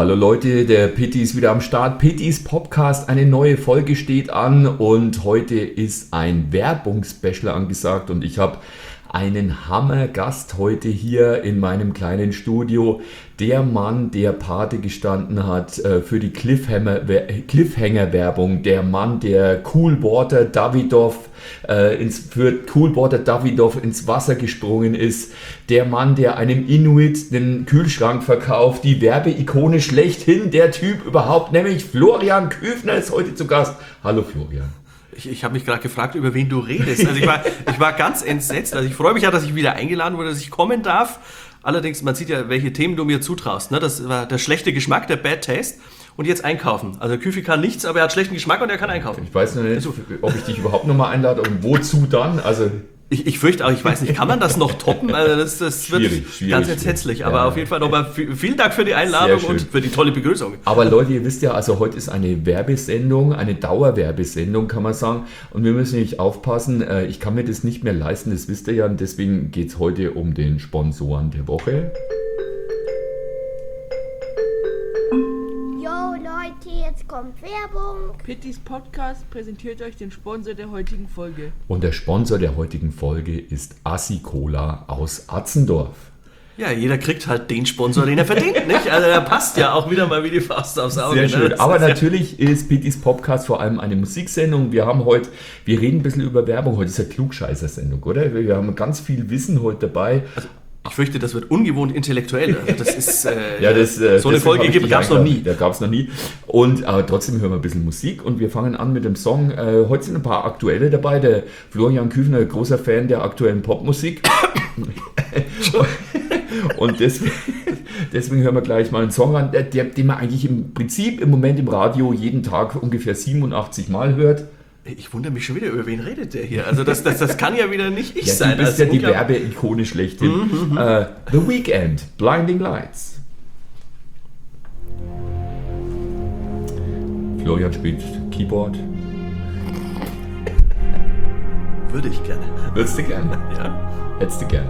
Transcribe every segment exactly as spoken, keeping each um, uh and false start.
hallo Leute, der Pitti ist wieder am Start. Pittis Podcast, eine neue Folge steht an und heute ist ein Werbungsspecial angesagt und ich habe einen Hammergast heute hier in meinem kleinen Studio. Der Mann, der Pate gestanden hat äh, für die Cliffhanger-Werbung. Der Mann, der Coolwater Davidoff äh, ins, für Coolwater Davidoff ins Wasser gesprungen ist. Der Mann, der einem Inuit den Kühlschrank verkauft. Die Werbeikone schlechthin, der Typ überhaupt, nämlich Florian Küfner ist heute zu Gast. Hallo Florian. Ich, ich habe mich gerade gefragt, über wen du redest. Also ich war, ich war ganz entsetzt. Also ich freue mich ja, dass ich wieder eingeladen wurde, dass ich kommen darf. Allerdings, man sieht ja, welche Themen du mir zutraust. Ne? Das war der schlechte Geschmack, der Bad Taste. Und jetzt einkaufen. Also Küfi kann nichts, aber er hat schlechten Geschmack und er kann einkaufen. Ich weiß noch nicht, ob ich dich überhaupt nochmal einlade und wozu dann. Also Ich, ich fürchte auch, ich weiß nicht, kann man das noch toppen? Also das, das wird schwierig, schwierig, ganz entsetzlich. Aber ja, auf jeden Fall nochmal vielen Dank für die Einladung und für die tolle Begrüßung. Aber Leute, ihr wisst ja, also heute ist eine Werbesendung, eine Dauerwerbesendung, kann man sagen. Und wir müssen nicht aufpassen, ich kann mir das nicht mehr leisten, das wisst ihr ja. Und deswegen geht es heute um den Sponsoren der Woche. Jetzt kommt Werbung. Pittis Podcast präsentiert euch den Sponsor der heutigen Folge. Und der Sponsor der heutigen Folge ist Assi Cola aus Atzendorf. Ja, jeder kriegt halt den Sponsor, den er verdient, nicht? Also der passt ja auch wieder mal wie die Faust aufs Auge. Sehr schön. Ne? Aber natürlich ist Pittis Podcast vor allem eine Musiksendung. Wir haben heute, wir reden ein bisschen über Werbung. Heute ist eine Klugscheißer-Sendung, oder? Wir haben ganz viel Wissen heute dabei. Also, ich fürchte, das wird ungewohnt intellektuell. Also das ist, äh, ja, das, äh, so eine Folge gab es noch nie. Da gab es noch nie. Und aber trotzdem hören wir ein bisschen Musik und wir fangen an mit dem Song. Äh, heute sind ein paar aktuelle dabei. Der Florian Küfner, großer Fan der aktuellen Popmusik. Und deswegen, deswegen hören wir gleich mal einen Song an, der, den man eigentlich im Prinzip im Moment im Radio jeden Tag ungefähr siebenundachtzig Mal hört. Ich wundere mich schon wieder, über wen redet der hier? Also das, das, das kann ja wieder nicht ich ja, sein. Du bist ja die Werbeikone schlechthin. Mm-hmm. uh, The Weeknd, Blinding Lights. Florian spielt Keyboard. Würde ich gerne. Würdest du gerne? Ja. Hättest du gerne.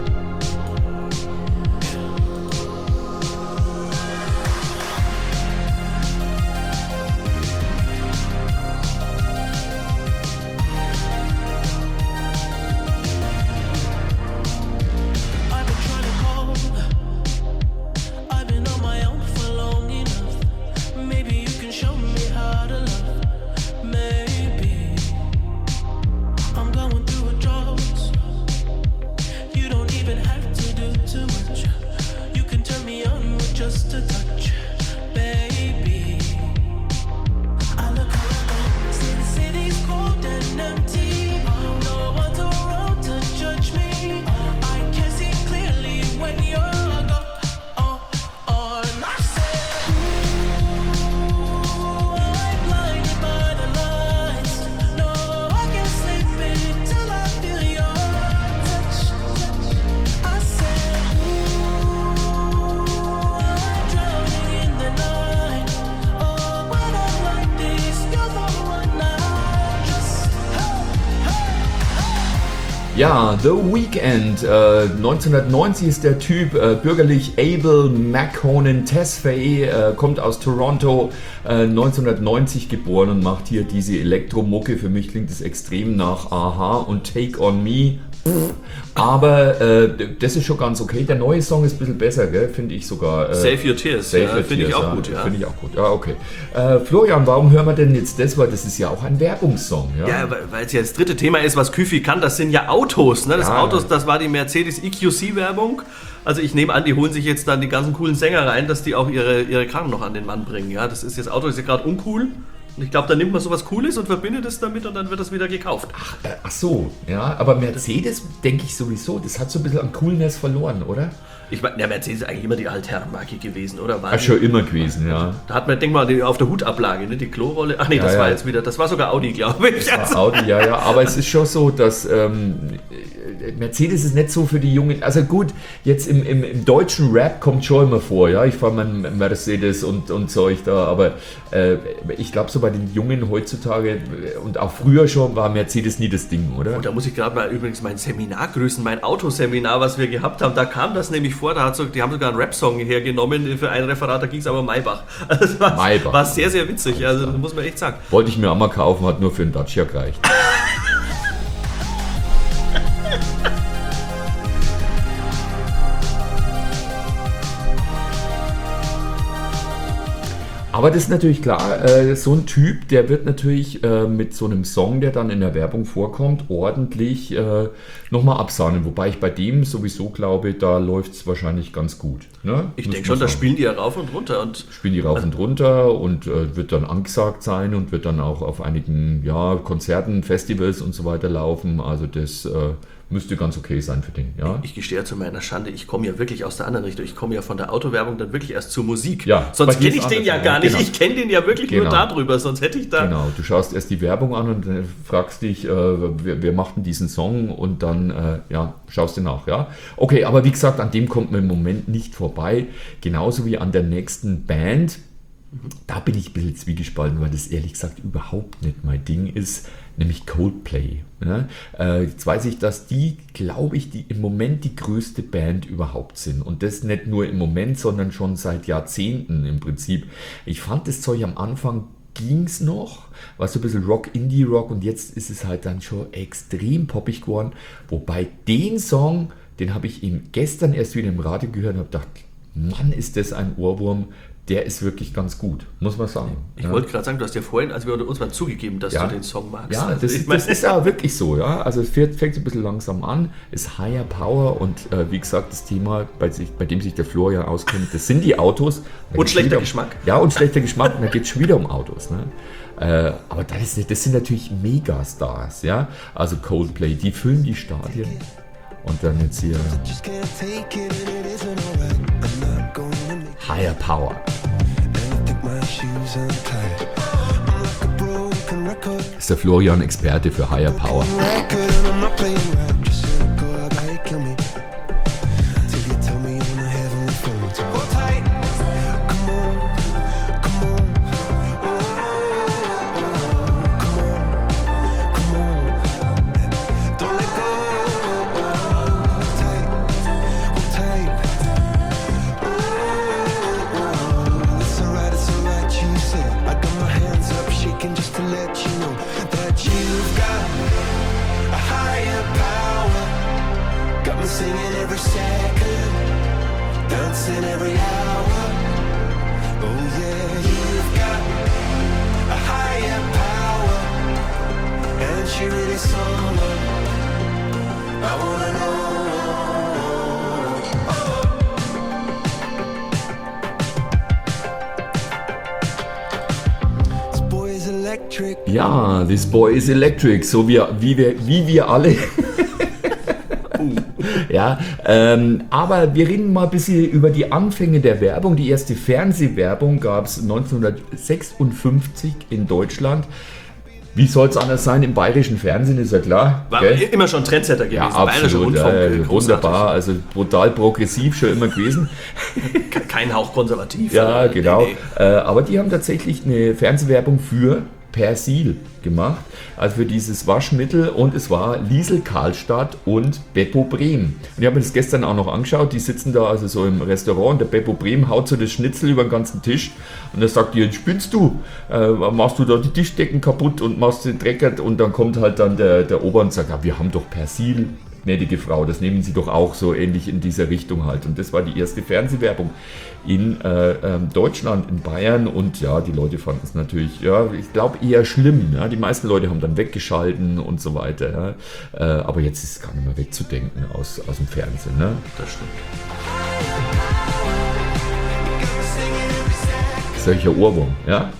Ja, The Weeknd, äh, neunzehnhundertneunzig ist der Typ, äh, bürgerlich Abel Maconan Tesfaye, äh, kommt aus Toronto, äh, neunzehnhundertneunzig geboren und macht hier diese Elektromucke. Für mich klingt es extrem nach Aha und Take On Me. Aber äh, das ist schon ganz okay. Der neue Song ist ein bisschen besser, finde ich sogar. Äh, Save Your Tears, Save ja, Your finde ich auch ja, gut. Ja. Finde ich auch gut, ja, okay. Äh, Florian, warum hören wir denn jetzt das? Weil das ist ja auch ein Werbungssong. Ja, ja weil es ja das dritte Thema ist, was Küfi kann, das sind ja Autos. Ne? Das ja, Autos, das war die Mercedes E Q C-Werbung. Also ich nehme an, die holen sich jetzt dann die ganzen coolen Sänger rein, dass die auch ihre, ihre Karren noch an den Mann bringen. Ja? Das ist jetzt Auto ist ja gerade uncool. Und ich glaube, da nimmt man sowas Cooles und verbindet es damit und dann wird das wieder gekauft. Ach, äh, ach so, ja, aber Mercedes, denke ich sowieso, das hat so ein bisschen an Coolness verloren, oder? Ich meine, der Mercedes ist eigentlich immer die Altherrenmarke gewesen, oder? War Ach, schon immer gewesen, ja. Da hat man, denk mal, die, auf der Hutablage, ne, die Klorolle. Ach nee, das ja, war ja. jetzt wieder, das war sogar Audi, glaube ich. Das war Audi, ja, ja, aber es ist schon so, dass ähm, Mercedes ist nicht so für die Jungen, also gut, jetzt im, im, im deutschen Rap kommt schon immer vor, ja, ich fahre meinen Mercedes und, und Zeug da, aber äh, ich glaube so bei den Jungen heutzutage und auch früher schon war Mercedes nie das Ding, oder? Und da muss ich gerade mal übrigens mein Seminar grüßen, mein Autoseminar, was wir gehabt haben, da kam das nämlich vor, da hat so, die haben sogar einen Rap-Song hergenommen für ein Referat, da ging es aber um Maybach. Also das war, Maybach. war sehr, sehr witzig, also das muss man echt sagen. Wollte ich mir auch mal kaufen, hat nur für einen Dacia gereicht. Aber das ist natürlich klar, äh, so ein Typ, der wird natürlich äh, mit so einem Song, der dann in der Werbung vorkommt, ordentlich äh, nochmal absahnen. Wobei ich bei dem sowieso glaube, da läuft es wahrscheinlich ganz gut. Ne? Ich Muss denke man schon, da sagen. spielen die ja rauf und runter. Und Spielen die rauf und runter und äh, wird dann angesagt sein und wird dann auch auf einigen ja, Konzerten, Festivals und so weiter laufen. Also das äh, müsste ganz okay sein für den. Ja? ich gestehe ja zu meiner Schande, ich komme ja wirklich aus der anderen Richtung. Ich komme ja von der Autowerbung dann wirklich erst zur Musik. Ja, sonst bei dir kenne ich ist den ja anders, gar ja, nicht. genau. Ich kenne den ja wirklich Genau. nur darüber, sonst hätte ich da... Genau, du schaust erst die Werbung an und äh, fragst dich, äh, wer, wer macht denn diesen Song und dann äh, ja, schaust du nach. Ja? Okay, aber wie gesagt, an dem kommt man im Moment nicht vorbei. Genauso wie an der nächsten Band. Da bin ich ein bisschen zwiegespalten, weil das ehrlich gesagt überhaupt nicht mein Ding ist, nämlich Coldplay. Ne? Äh, jetzt weiß ich, dass die, glaube ich, die im Moment die größte Band überhaupt sind. Und das nicht nur im Moment, sondern schon seit Jahrzehnten im Prinzip. Ich fand das Zeug am Anfang ging es noch, war so ein bisschen Rock, Indie-Rock und jetzt ist es halt dann schon extrem poppig geworden. Wobei den Song, den habe ich ihm gestern erst wieder im Radio gehört und habe gedacht, Mann, ist das ein Ohrwurm. Der ist wirklich ganz gut, muss man sagen. Ich ja. wollte gerade sagen, du hast ja vorhin, als wir unter uns waren, zugegeben, dass Ja. du den Song magst. Ja, Also das, ich mein- das ist ja wirklich so. Ja. Also es fängt, fängt so ein bisschen langsam an, ist Higher Power und äh, wie gesagt, das Thema, bei, sich, bei dem sich der Florian auskennt, das sind die Autos. Da Und geht's schlechter wieder um, Geschmack. Ja, und schlechter Geschmack, und da geht es schon wieder um Autos. Ne? Äh, aber das, ist, das sind natürlich Megastars. Ja? Also Coldplay, die füllen die Stadien. Und dann jetzt hier Just can't take it and it isn't alright. I'm not gonna make Higher Power. and think my shoes untied. I'm like a broken record, Das ist der Florian Experte für Higher Power. record and I'm not playing right. Just let go, I gotta kill me. Till you tell me on the heavenly phone to hold tight. Come on, come on. Oh, come on, come on. Don't let go. Hold tight, hold tight. Oh, it's alright, it's alright, you said. I got my hands up, shaking just to let you know that you've got a higher power. Got me singing every second, dancing every hour. Oh yeah, you've got a higher power, and she really someone I wanna know. This boy is electric. Ja, this boy is electric, so wie, wie, wir, wie wir alle. Ja, ähm, aber wir reden mal ein bisschen über die Anfänge der Werbung. Die erste Fernsehwerbung gab es neunzehnhundertsechsundfünfzig in Deutschland. Wie soll es anders sein? Im bayerischen Fernsehen, ist ja klar. War gell? immer schon Trendsetter gewesen. Ja, Bayerischer absolut. Rundfunk, Ja, äh, großartig. wunderbar, also brutal progressiv schon immer gewesen. Ke- Kein Hauch konservativ. Ja, Äh, genau. nee, nee. Äh, aber die haben tatsächlich eine Fernsehwerbung für Persil gemacht, also für dieses Waschmittel, und es war Liesel Karlstadt und Beppo Brehm. Und ich habe mir das gestern auch noch angeschaut, die sitzen da also so im Restaurant und der Beppo Brehm haut so das Schnitzel über den ganzen Tisch und er sagt, jetzt spinnst du, äh, machst du da die Tischdecken kaputt und machst den Dreckert, und dann kommt halt dann der, der Ober und sagt, ja, wir haben doch Persil, gnädige Frau, das nehmen Sie doch auch so ähnlich in dieser Richtung halt. Und das war die erste Fernsehwerbung in äh, ähm, Deutschland, in Bayern, und ja, die Leute fanden es natürlich, ja, ich glaube eher schlimm. Ja? Die meisten Leute haben dann weggeschalten und so weiter. Ja? Äh, aber jetzt ist es gar nicht mehr wegzudenken aus, aus dem Fernsehen. Ne? Das stimmt. Solcher Ohrwurm, ja.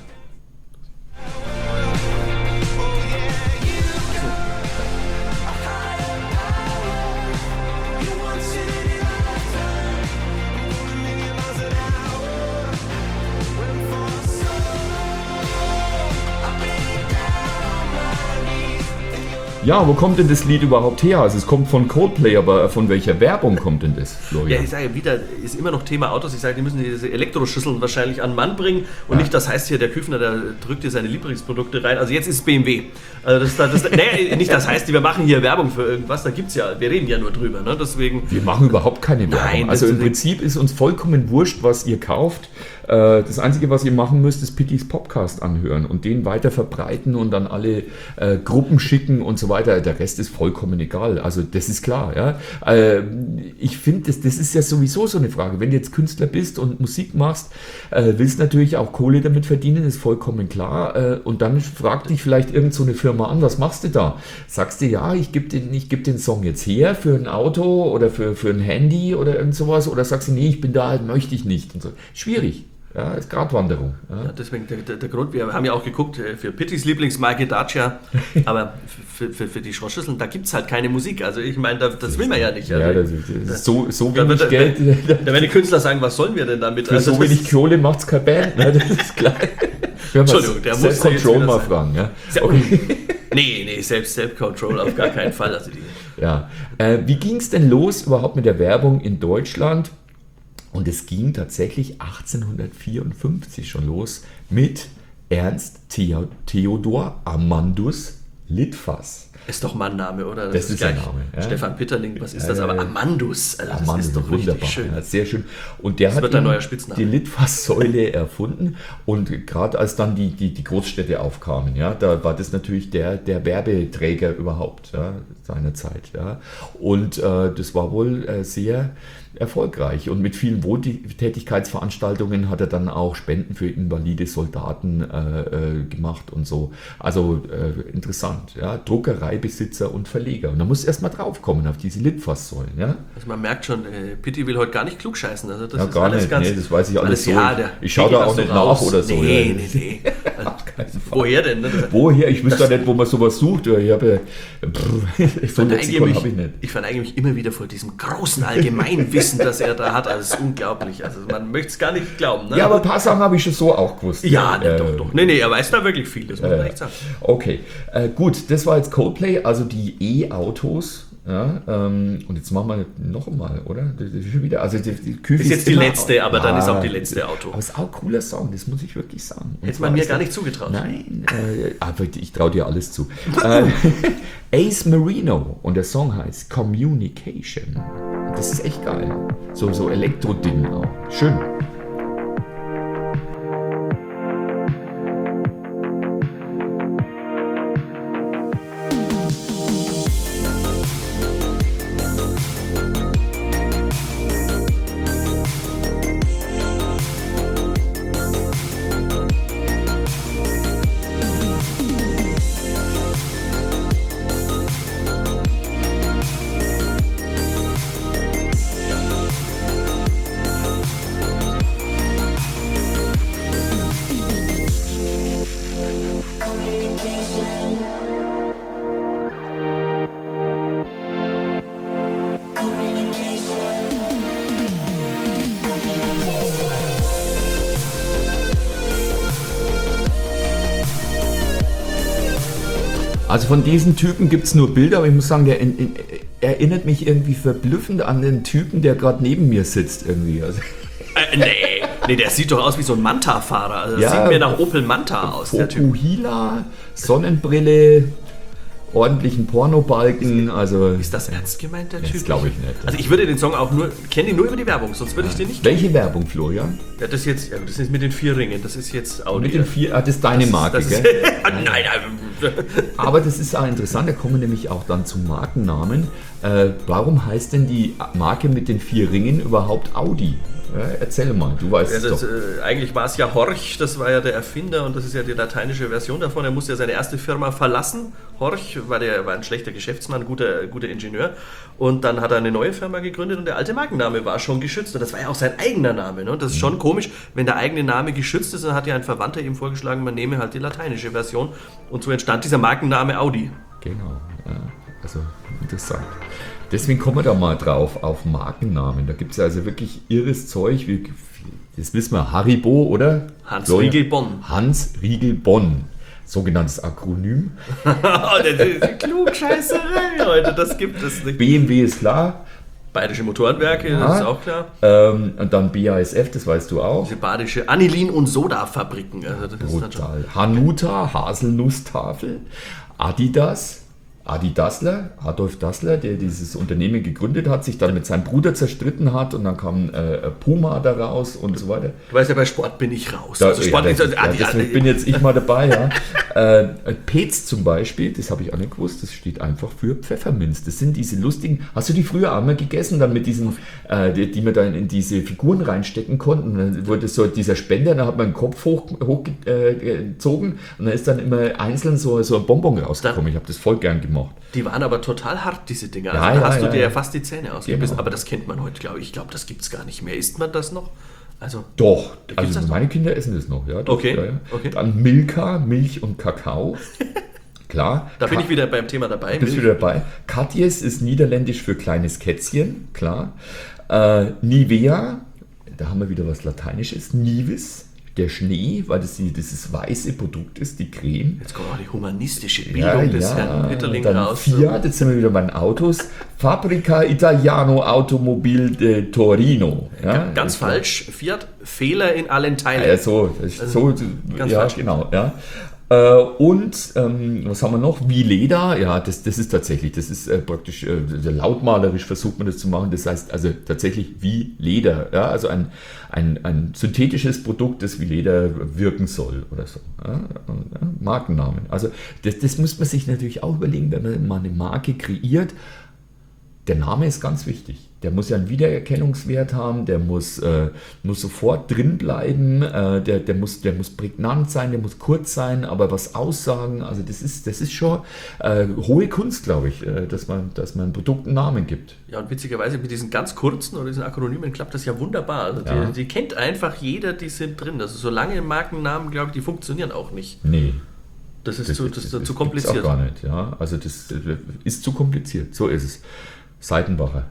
Ja, wo kommt denn das Lied überhaupt her? Also es kommt von Coldplay, aber von welcher Werbung kommt denn das, Ja, Florian? ich sage wieder, ist immer noch Thema Autos. Ich sage, die müssen diese Elektroschüsseln wahrscheinlich an den Mann bringen. Und Ja. nicht, das heißt hier, der Küffner, der drückt hier seine Lieblingsprodukte rein. Also jetzt ist es B M W. Also das, das, das, nee, nicht das heißt, wir machen hier Werbung für irgendwas. Da gibt's ja, wir reden ja nur drüber. Ne? Deswegen, Wir machen überhaupt keine Werbung. Nein, also das- im Prinzip ist uns vollkommen wurscht, was ihr kauft. Äh, Das Einzige, was ihr machen müsst, ist Pittys Podcast anhören und den weiter verbreiten und dann alle äh, Gruppen schicken und so weiter. Der Rest ist vollkommen egal. Also das ist klar. Ja? Äh, ich finde, das, das ist ja sowieso so eine Frage. Wenn du jetzt Künstler bist und Musik machst, äh, willst natürlich auch Kohle damit verdienen, ist vollkommen klar. Äh, und dann fragt dich vielleicht irgend so eine Firma an, was machst du da? Sagst du, ja, ich gebe den, ich geb den Song jetzt her für ein Auto oder für, für ein Handy oder irgend sowas. Oder sagst du, nee, ich bin da halt, möchte ich nicht. Und so. Schwierig. Ja, ist Gratwanderung. Ja. ja, deswegen der, der, der Grund, wir haben ja auch geguckt äh, für Pittys Lieblingsmarke Dacia, aber für, für, für die Schrottschüsseln, da gibt es halt keine Musik. Also ich meine, da, das will man ja nicht. Also, Ja, das ist, das ist so, so da wenig wird- Geld. Da werden die Künstler sagen, was sollen wir denn damit? Für Also so das- wenig Kohle macht es keine Band. Ne? Das ist klar. Wir haben Entschuldigung, der muss ja jetzt Self-Control wieder mal sein. fragen. Ja? Sehr- Okay. Nee, nee, selbst Self-Control auf gar keinen Fall. Also die, Ja. Äh, wie ging es denn los überhaupt mit der Werbung in Deutschland? Und es ging tatsächlich achtzehnhundertvierundfünfzig schon los mit Ernst Theo- Theodor Amandus Litfaß. ist doch mal ein Name, oder? Das ist ein gleich Name, ja. Stefan Pitterling, was ist Ja, das? ja, Aber ja. Amandus, also das Amandus, ist doch wunderbar, richtig schön. Ja, sehr schön. Und der hat wird ein eben neuer Spitzname. die Litfaßsäule erfunden und gerade als dann die, die, die Großstädte aufkamen, ja, da war das natürlich der, der Werbeträger überhaupt, ja, seiner Zeit. Ja. Und äh, das war wohl äh, sehr erfolgreich und mit vielen Wohltätigkeitsveranstaltungen hat er dann auch Spenden für invalide Soldaten äh, äh, gemacht und so. Also äh, interessant, ja, Druckereibesitzer und Verleger. Und da muss erst mal draufkommen auf diese Litfaßsäulen, ja. Also man merkt schon, äh, Pitti will heute gar nicht klugscheißen. Also das Ja, ist gar alles nicht, ganz, nee, das weiß ich alles so. Ja, der Ich schaue Pitti da auch lass nicht doch nach raus. oder so, Nee, ja. nee, nee. Also, woher denn? Ne? Woher? Ich wüsste gar nicht, wo man sowas sucht. Ich habe ja, pff, Ich so ein verneige, Lexikon mich, habe ich nicht. ich verneige mich immer wieder vor diesem großen Allgemeinwissen, das er da hat. Also es ist unglaublich. Also man möchte es gar nicht glauben. Ne? Ja, aber ein paar Sachen habe ich schon so auch gewusst. ja, ne, Äh, doch, doch. Nee, nee, er weiß da wirklich viel, das muss man äh, echt sagen. Okay, äh, gut, das war jetzt Coldplay, also die E-Autos. Ja, ähm, und jetzt machen wir noch einmal, oder? Das ist schon wieder, also die, die Küche Ist jetzt die immer- letzte, aber dann ist auch die Ja, letzte Auto. Aber es ist auch ein cooler Song, das muss ich wirklich sagen. Und Hätte zwar man mir ist gar der- nicht zugetraut. Nein, äh, aber ich traue dir alles zu. äh, Ace Marino und der Song heißt Communication. Das ist echt geil. So, so Elektro-Ding auch. Schön. Also von diesen Typen gibt es nur Bilder, aber ich muss sagen, der in, in, erinnert mich irgendwie verblüffend an den Typen, der gerade neben mir sitzt irgendwie. Also, Äh, nee, nee, der sieht doch aus wie so ein Manta-Fahrer. Also das Ja, sieht mir nach Opel Manta aus, der Typ. Fukuhila, Sonnenbrille, ordentlichen Pornobalken, also Ist das ernst gemeint, der Das Typ? glaube ich nicht. Also ich würde den Song auch nur, kenne ihn nur über die Werbung, sonst würde ich den nicht kennen. welche Werbung, Florian? Ja, das jetzt, ja, das ist mit den vier Ringen, das ist jetzt Audi. Mit den vier, ah, das ist deine Marke, das ist, gell? nein, nein. Aber das ist auch interessant, da kommen wir nämlich auch dann zum Markennamen. Äh, warum heißt denn die Marke mit den vier Ringen überhaupt Audi? Ja, erzähl mal, du weißt Ja, es das, doch. äh, eigentlich war es ja Horch, das war ja der Erfinder und das ist ja die lateinische Version davon. Er musste ja seine erste Firma verlassen. Horch war, der, war ein schlechter Geschäftsmann, guter, guter Ingenieur. Und dann hat er eine neue Firma gegründet und der alte Markenname war schon geschützt. Und das war ja auch sein eigener Name. Ne? Und das ist schon komisch, wenn der eigene Name geschützt ist, dann hat ja ein Verwandter ihm vorgeschlagen, man nehme halt die lateinische Version. Und so entstand dieser Markenname Audi. Genau, ja, also interessant. Deswegen kommen wir da mal drauf, auf Markennamen. Da gibt es ja also wirklich irres Zeug, wie, das wissen wir, Haribo, oder? Hans Florian? Riegel Bonn. Hans Riegel Bonn. sogenanntes Akronym. Die Klugscheißerei, Leute, das gibt es nicht. B M W ist klar. Bayerische Motorenwerke, Ja. das ist auch klar. Ähm, und dann B A S F, das weißt du auch. Diese badische Anilin- und Sodafabriken. Also das ist dann schon Brutal. Hanuta, Haselnusstafel, Adidas, Adi Dassler, Adolf Dassler, der dieses Unternehmen gegründet hat, sich dann mit seinem Bruder zerstritten hat und dann kam äh, Puma daraus und so weiter. Du weißt ja, bei Sport bin ich raus. Da, also Sport ja, ist, das, also, ja, Adi- deswegen bin jetzt ich mal dabei. Ja. äh, Pez zum Beispiel, das habe ich auch nicht gewusst, das steht einfach für Pfefferminz. Das sind diese lustigen, hast du die früher einmal gegessen, dann mit diesen, äh, die, die man dann in diese Figuren reinstecken konnten. Dann wurde so dieser Spender, da hat man den Kopf hochgezogen hoch, äh, gezogen und dann ist dann immer einzeln so, so ein Bonbon rausgekommen. Ich habe das voll gern gemacht. Die waren aber total hart, diese Dinger. Also Ja, da ja, hast du ja, dir ja ja. fast die Zähne ausgebissen. Genau. Aber das kennt man heute, glaube ich. Ich glaube, das gibt es gar nicht mehr. Isst man das noch? Also, Doch, gibt's also das noch? meine Kinder essen das noch. Ja, doch, Okay, ja, ja. okay. Dann Milka, Milch und Kakao. Klar. da bin Ka- ich wieder beim Thema dabei. Bist du wieder dabei? Katjes ist niederländisch für kleines Kätzchen, klar. Äh, Nivea, da haben wir wieder was Lateinisches. Nivis, der Schnee, weil das die, dieses weiße Produkt ist, die Creme. Jetzt kommt auch die humanistische Bildung des Herrn Hitterling dann raus. Fiat, jetzt sind wir wieder bei den Autos. Fabbrica Italiano Automobil de Torino. Ja, Ganz das- falsch. Fiat, Fehler in allen Teilen. Ja, so, so ganz ja, falsch. genau, ja. Äh, und ähm, was haben wir noch? Wie Leder, ja, das, das ist tatsächlich, das ist äh, praktisch äh, lautmalerisch versucht man das zu machen. Das heißt also tatsächlich wie Leder, ja, also ein, ein, ein synthetisches Produkt, das wie Leder wirken soll oder so. Ja, ja, Markennamen. Also das, das muss man sich natürlich auch überlegen, wenn man mal eine Marke kreiert. Der Name ist ganz wichtig. Der muss ja einen Wiedererkennungswert haben, der muss, äh, muss sofort drin bleiben, äh, der, der, muss, der muss prägnant sein, der muss kurz sein, aber was aussagen, also das ist, das ist schon äh, hohe Kunst, glaube ich, äh, dass man, dass man einem Produkt einen Namen gibt. Ja, und witzigerweise mit diesen ganz kurzen oder diesen Akronymen klappt das ja wunderbar. Also Ja. die, die kennt einfach jeder, die sind drin. Also so lange Markennamen, glaube ich, die funktionieren auch nicht. Nee. Das ist, zu, das ist zu gibt's kompliziert. auch gar nicht, ja. Also das äh, ist zu kompliziert, so ist es. Seitenbacher.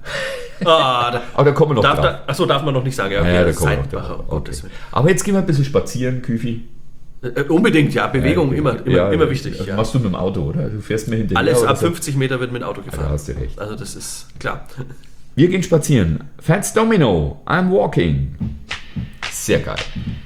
Ah, da, Aber da kommen wir noch darf, drauf. da, achso, darf man noch nicht sagen. Ja, okay, Ja, da kommen wir noch Seitenbacher, drauf. um Gottes Okay. Willen. Aber jetzt gehen wir ein bisschen spazieren, Küfi. Äh, unbedingt, ja. Bewegung Ja, immer, immer, ja, immer ja. wichtig. Das Ja. machst du mit dem Auto, oder? Du fährst mir hinterher. Alles oder ab so? fünfzig Meter wird mit dem Auto gefahren. Da hast du recht. Also das ist klar. Wir gehen spazieren. Fats Domino, I'm walking. Sehr geil.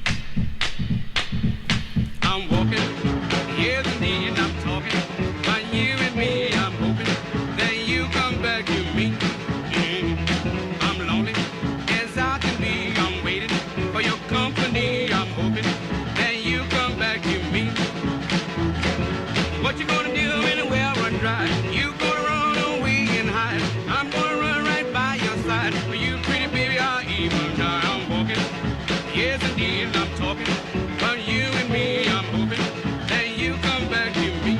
I'm walking, here's the need, and I'm talking. By you and me, I'm hoping that you come back to me. Mm. I'm lonely as I can be. I'm waiting for your company. I'm hoping that you come back to me. What you gonna do when the well run dry? You gonna run away and hide? I'm gonna run right by your side. For you, pretty baby, I'll even die. I'm walking, yes indeed, I'm talking. But you and me, I'm hoping that you come back to me.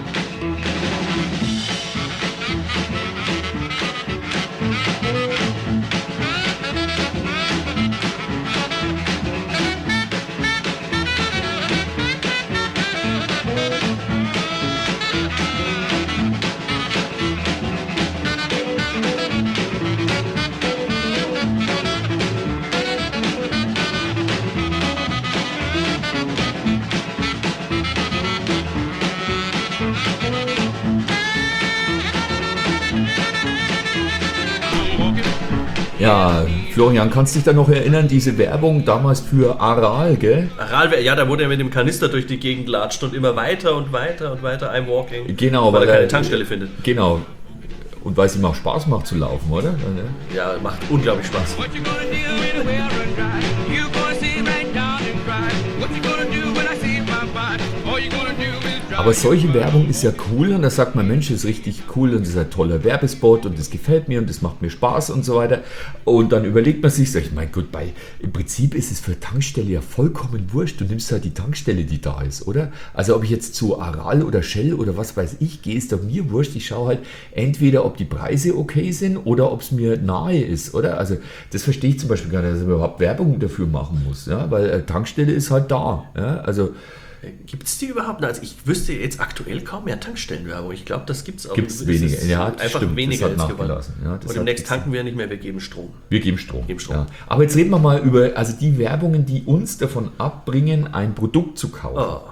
I'm walking. Ja, Florian, kannst du dich da noch erinnern, diese Werbung damals für Aral, gell? Aral, ja, da wurde er mit dem Kanister durch die Gegend latscht und immer weiter und weiter und weiter. I'm walking. Genau, weil, weil er keine er- Tankstelle findet. Genau. Und weil es ihm auch Spaß macht zu laufen, oder? Ja, macht unglaublich Spaß. What you gonna do when the well run dry? You gonna sit right down and cry. What you gonna do when I see my body? All you gonna do is drive. Aber solche Werbung ist ja cool und da sagt man, Mensch, das ist richtig cool und das ist ein toller Werbespot und das gefällt mir und das macht mir Spaß und so weiter. Und dann überlegt man sich, sag ich, mein Gott, bei, im Prinzip ist es für Tankstelle ja vollkommen wurscht. Du nimmst halt die Tankstelle, die da ist, oder? Also ob ich jetzt zu Aral oder Shell oder was weiß ich gehe, ist doch mir wurscht. Ich schaue halt entweder, ob die Preise okay sind oder ob es mir nahe ist, oder? Also das verstehe ich zum Beispiel gar nicht, dass man überhaupt Werbung dafür machen muss, ja? Weil äh, Tankstelle ist halt da. Ja? Also Gibt es die überhaupt noch? Also ich wüsste jetzt aktuell kaum mehr Tankstellenwerbung. Ich glaube, das gibt es auch. Gibt's Es weniger. ist Ja, das einfach stimmt. weniger Das hat jetzt geworden. nachgelassen. Ja, das Und hat demnächst jetzt- tanken wir nicht mehr, wir geben Strom. Wir geben Strom. Geben Strom. Ja. Aber jetzt reden wir mal über also die Werbungen, die uns davon abbringen, ein Produkt zu kaufen. Oh.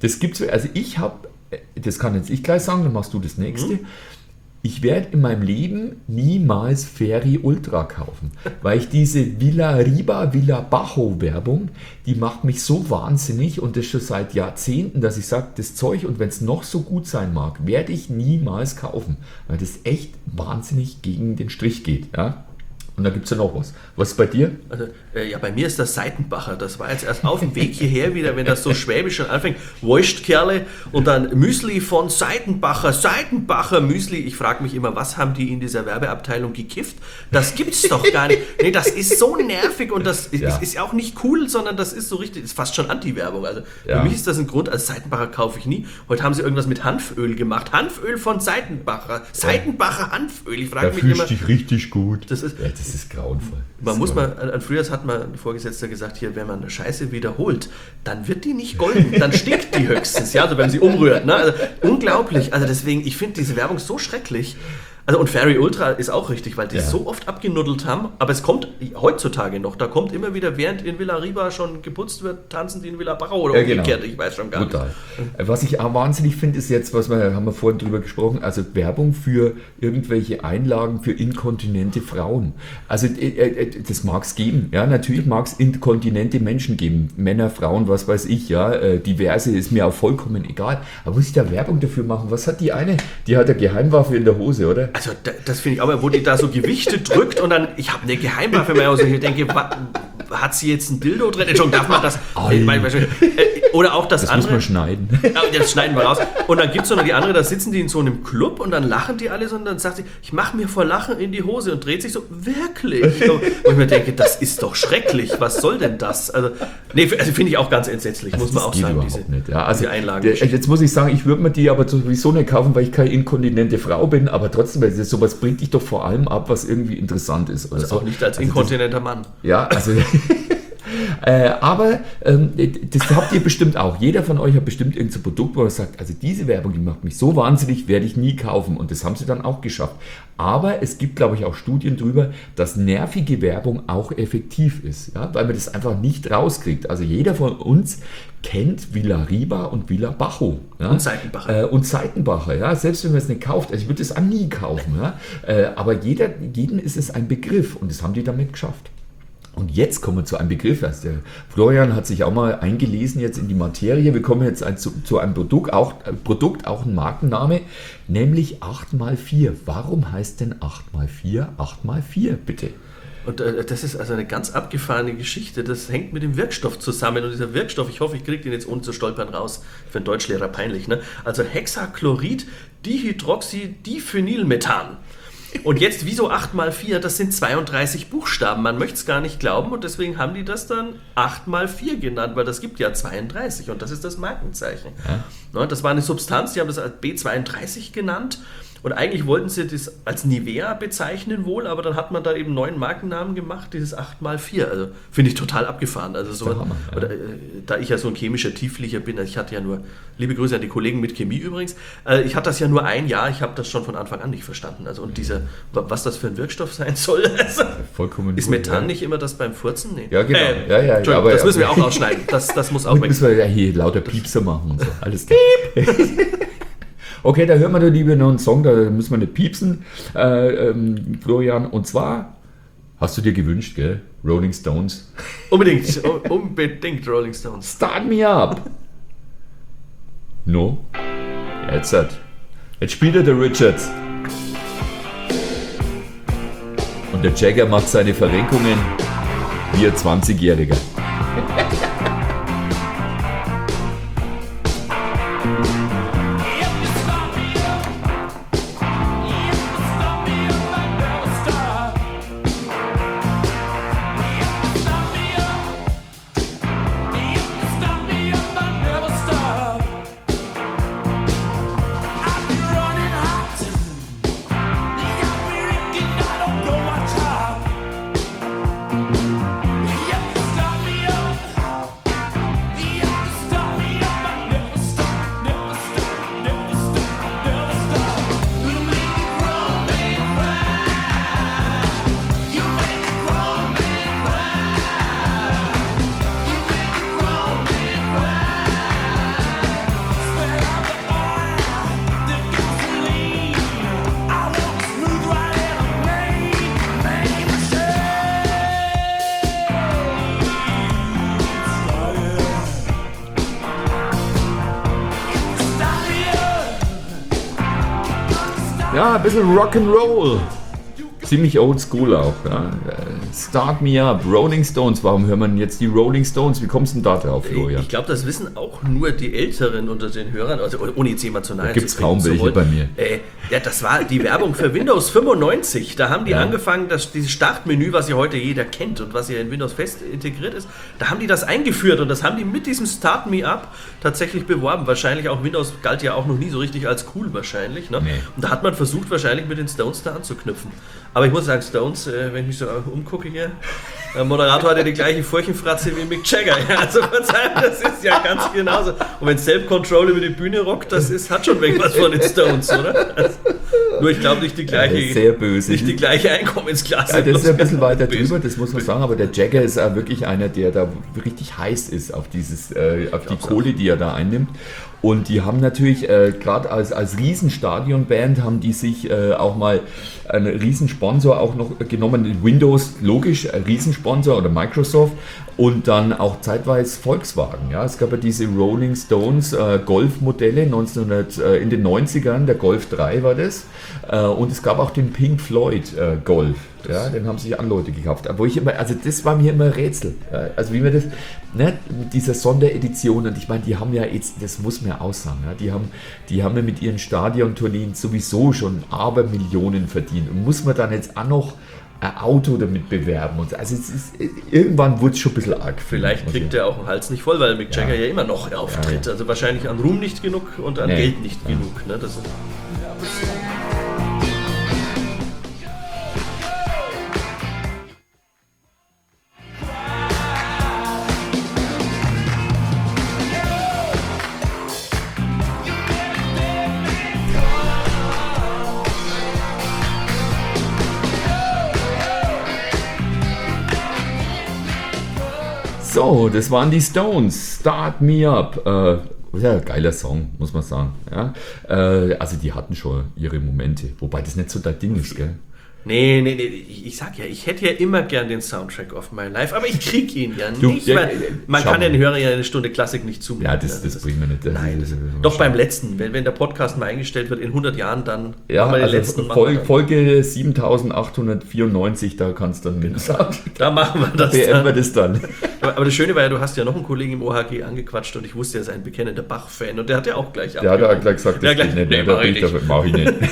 Das gibt's, also ich habe, das kann jetzt ich gleich sagen, dann machst du das nächste. Mhm. Ich werde in meinem Leben niemals Ferry Ultra kaufen, weil ich diese Villa Riba, Villa Bajo Werbung, die macht mich so wahnsinnig und das schon seit Jahrzehnten, dass ich sage, das Zeug und wenn es noch so gut sein mag, werde ich niemals kaufen, weil das echt wahnsinnig gegen den Strich geht. Ja? Und da gibt es ja noch was. Was ist bei dir? Also, äh, ja, bei mir ist das Seitenbacher. Das war jetzt erst auf dem Weg hierher wieder, wenn das so schwäbisch schon anfängt. Wollstkerle und dann Müsli von Seitenbacher. Seitenbacher Müsli. Ich frage mich immer, was haben die in dieser Werbeabteilung gekifft? Das gibt's doch gar nicht. Nee, das ist so nervig und das ist, Ja. ist auch nicht cool, sondern das ist so richtig, ist fast schon Anti-Werbung. Also Ja. für mich ist das ein Grund, als Seitenbacher kaufe ich nie. Heute haben sie irgendwas mit Hanföl gemacht. Hanföl von Seitenbacher. Seitenbacher Hanföl. Ich Da frage mich fühlst immer. du dich richtig gut. Das ist- ja, das ist grauenvoll. Das Man ist muss grauenvoll. mal, an, an früher hat mal ein Vorgesetzter gesagt, hier, wenn man eine Scheiße wiederholt, dann wird die nicht golden, dann stinkt die höchstens, ja, also wenn sie umrührt, ne? Also, unglaublich, also deswegen, ich finde diese Werbung so schrecklich. Also und Ferry Ultra ist auch richtig, weil die Ja. so oft abgenuddelt haben, aber es kommt heutzutage noch, da kommt immer wieder, während in Villa Riba schon geputzt wird, tanzen die in Villa Bajo oder Ja, genau. umgekehrt, ich weiß schon gar Brutal. Was ich auch wahnsinnig finde, ist jetzt, was wir, haben wir vorhin drüber gesprochen, also Werbung für irgendwelche Einlagen für inkontinente Frauen. Also äh, äh, das mag es geben, ja, natürlich mag es inkontinente Menschen geben, Männer, Frauen, was weiß ich, ja, äh, diverse ist mir auch vollkommen egal. Aber muss ich da Werbung dafür machen? Was hat die eine? Die hat eine Geheimwaffe in der Hose, oder? Also da, das finde ich aber, wo die da so Gewichte drückt und dann, ich habe eine Geheimwaffe mehr, also ich denke, wa, hat sie jetzt ein Dildo drin? Entschuldigung, darf man das? Ei. Weil- weil- äh, Oder auch das, Das andere. muss man schneiden. Ja, jetzt schneiden wir raus. Und dann gibt es noch die andere, da sitzen die in so einem Club und dann lachen die alle so und dann sagt sie, ich mache mir vor Lachen in die Hose und dreht sich so, wirklich? So, wo ich mir denke, das ist doch schrecklich, was soll denn das? Also, nee, also finde ich auch ganz entsetzlich, muss man das auch geht sagen, überhaupt diese, nicht. Ja, also diese Einlagen. der, jetzt muss ich sagen, ich würde mir die aber sowieso nicht kaufen, weil ich keine inkontinente Frau bin, aber trotzdem, also sowas bringt dich doch vor allem ab, was irgendwie interessant ist. Oder Also so. auch nicht als Also das- inkontinenter Mann. Ja, also. äh, aber ähm, das habt ihr bestimmt auch. Jeder von euch hat bestimmt irgendein Produkt, wo er sagt, also diese Werbung, die macht mich so wahnsinnig, werde ich nie kaufen. Und das haben sie dann auch geschafft. Aber es gibt, glaube ich, auch Studien darüber, dass nervige Werbung auch effektiv ist, ja? Weil man das einfach nicht rauskriegt. Also jeder von uns kennt Villa Riba und Villa Bajo. Ja? Und Seitenbacher. Äh, und Seitenbacher, ja, selbst wenn man es nicht kauft. Also ich würde es auch nie kaufen. Ja? Äh, aber jeder, jedem ist es ein Begriff und das haben die damit geschafft. Und jetzt kommen wir zu einem Begriff. Also der Florian hat sich auch mal eingelesen jetzt in die Materie. Wir kommen jetzt ein, zu, zu einem Produkt auch, äh, Produkt, auch ein Markenname, nämlich acht mal vier. Warum heißt denn acht mal vier acht mal vier, bitte? Und äh, das ist also eine ganz abgefahrene Geschichte. Das hängt mit dem Wirkstoff zusammen. Und dieser Wirkstoff, ich hoffe, ich kriege den jetzt ohne zu stolpern raus. Für einen Deutschlehrer peinlich, ne? Also Hexachlorid Dihydroxydiphenylmethan. Und jetzt, wieso acht mal vier? Das sind zweiunddreißig Buchstaben. Man möchte es gar nicht glauben und deswegen haben die das dann acht mal vier genannt, weil das gibt ja zweiunddreißig und das ist das Markenzeichen. Ja. Ne, das war eine Substanz, die haben das als B zweiunddreißig genannt. Und eigentlich wollten sie das als Nivea bezeichnen wohl, aber dann hat man da eben neuen Markennamen gemacht, dieses acht mal vier. Also finde ich total abgefahren. Also so, der Hammer, ja. oder, äh, da ich ja so ein chemischer Tiefflieger bin, also ich hatte ja nur, liebe Grüße an die Kollegen mit Chemie übrigens, äh, ich hatte das ja nur ein Jahr, ich habe das schon von Anfang an nicht verstanden. Also und dieser, wa- was das für ein Wirkstoff sein soll, also, Vollkommen ist gut, Methan ja. nicht immer das beim Furzen? Nee. Ja, genau. Äh, Ja, ja, ja, Entschuldigung, aber- das müssen wir aber- auch ausschneiden. Das, das muss auch Und weg. müssen wir ja hier lauter Piepser machen und so. Alles klar. Okay, da hören wir da lieber noch einen Song, da müssen wir nicht piepsen, äh, ähm, Florian. Und zwar hast du dir gewünscht, gell? Rolling Stones. Unbedingt, un- unbedingt Rolling Stones. Start me up! No? Jetzt hat. Jetzt spielt er der Richards. Und der Jagger macht seine Verrenkungen wie ein zwanzigjähriger. Stop me up. Ja, ein bisschen Rock'n'Roll. Ziemlich old school auch. Ja. Start Me Up, Rolling Stones. Warum hört man jetzt die Rolling Stones? Wie kommst du denn da drauf, Florian? Ich glaube, das wissen auch nur die Älteren unter den Hörern, also ohne jetzt jemand zu nahe Da gibt's zu treten kaum zu welche wollen. bei mir. Äh, ja, das war die Werbung für Windows fünfundneunzig. Da haben die Ja. angefangen, das, dieses Startmenü, was ja heute jeder kennt und was ja in Windows fest integriert ist, da haben die das eingeführt und das haben die mit diesem Start Me Up tatsächlich beworben. Wahrscheinlich auch Windows galt ja auch noch nie so richtig als cool wahrscheinlich. Ne? Nee. Und da hat man versucht, wahrscheinlich mit den Stones da anzuknüpfen. Aber ich muss sagen, Stones, äh, wenn ich mich so umgucke hier, der Moderator hat ja die gleiche Furchenfratze wie Mick Jagger. Ja, also verzeihen, das ist ja ganz genauso. Und wenn Self-Control über die Bühne rockt, das ist, hat schon irgendwas von den Stones, oder? Also, nur ich glaube nicht die gleiche, Ja, sehr böse. nicht die gleiche Einkommensklasse. Ja, das ist ja ein bisschen bloß weiter böse. drüber, das muss man sagen, aber der Jagger ist ja wirklich einer, der da richtig heiß ist auf dieses, äh, auf die Kohle, die er da einnimmt. Und die haben natürlich, äh, gerade als, als Riesenstadionband, haben die sich äh, auch mal einen Riesensponsor auch noch genommen. Windows, logisch, ein Riesensponsor oder Microsoft. Und dann auch zeitweise Volkswagen. Ja. Es gab ja diese Rolling Stones äh, Golf-Modelle neunzehnhundert, äh, in den neunzigern, der Golf drei war das. Äh, und es gab auch den Pink Floyd äh, Golf. Ja, den haben sich an Leute gekauft. Aber ich immer, also das war mir immer ein Rätsel. Ja, also wie man das, ne, mit dieser Sonderedition, und ich meine, die haben ja jetzt, das muss man ja auch sagen, ja, die haben, die haben ja mit ihren Stadiontourneen sowieso schon Abermillionen verdient. Und muss man dann jetzt auch noch ein Auto damit bewerben und so. Also es ist, irgendwann wurde es schon ein bisschen arg. Vielleicht kriegt er auch den Hals nicht voll, weil Mick Jagger ja, ja immer noch auftritt. Ja, ja. Also wahrscheinlich an Ruhm nicht genug und an Nee. Geld nicht Ja. genug. Ne? Das ist So, das waren die Stones. Start Me Up. Äh, ja, geiler Song, muss man sagen. Ja, äh, also die hatten schon ihre Momente. Wobei das nicht so dein Ding ist, gell? Nee, nee, nee, ich, ich sag ja, ich hätte ja immer gern den Soundtrack of My Life, aber ich krieg ihn ja Du, nicht, ja, weil äh, man schau kann mal. den Hörer ja eine Stunde Klassik nicht zumuten. Ja, das, das bringen wir nicht. Das, Nein, das, das, doch beim letzten, wenn, wenn der Podcast mal eingestellt wird in hundert Jahren, dann Ja, machen wir den also letzten. machen Fol wir dann. Folge siebentausendachthundertvierundneunzig, da kannst du dann mit sagen. Da machen wir das Beenden wir dann. das dann. Aber, aber das Schöne war ja, du hast ja noch einen Kollegen im O H G angequatscht und ich wusste, er ist ein bekennender Bach-Fan und der hat ja auch gleich Der hat ja gleich gesagt, das Ja, gleich, geht nicht. nee, Nee, da mach bin ich ich dafür- mach ich nicht.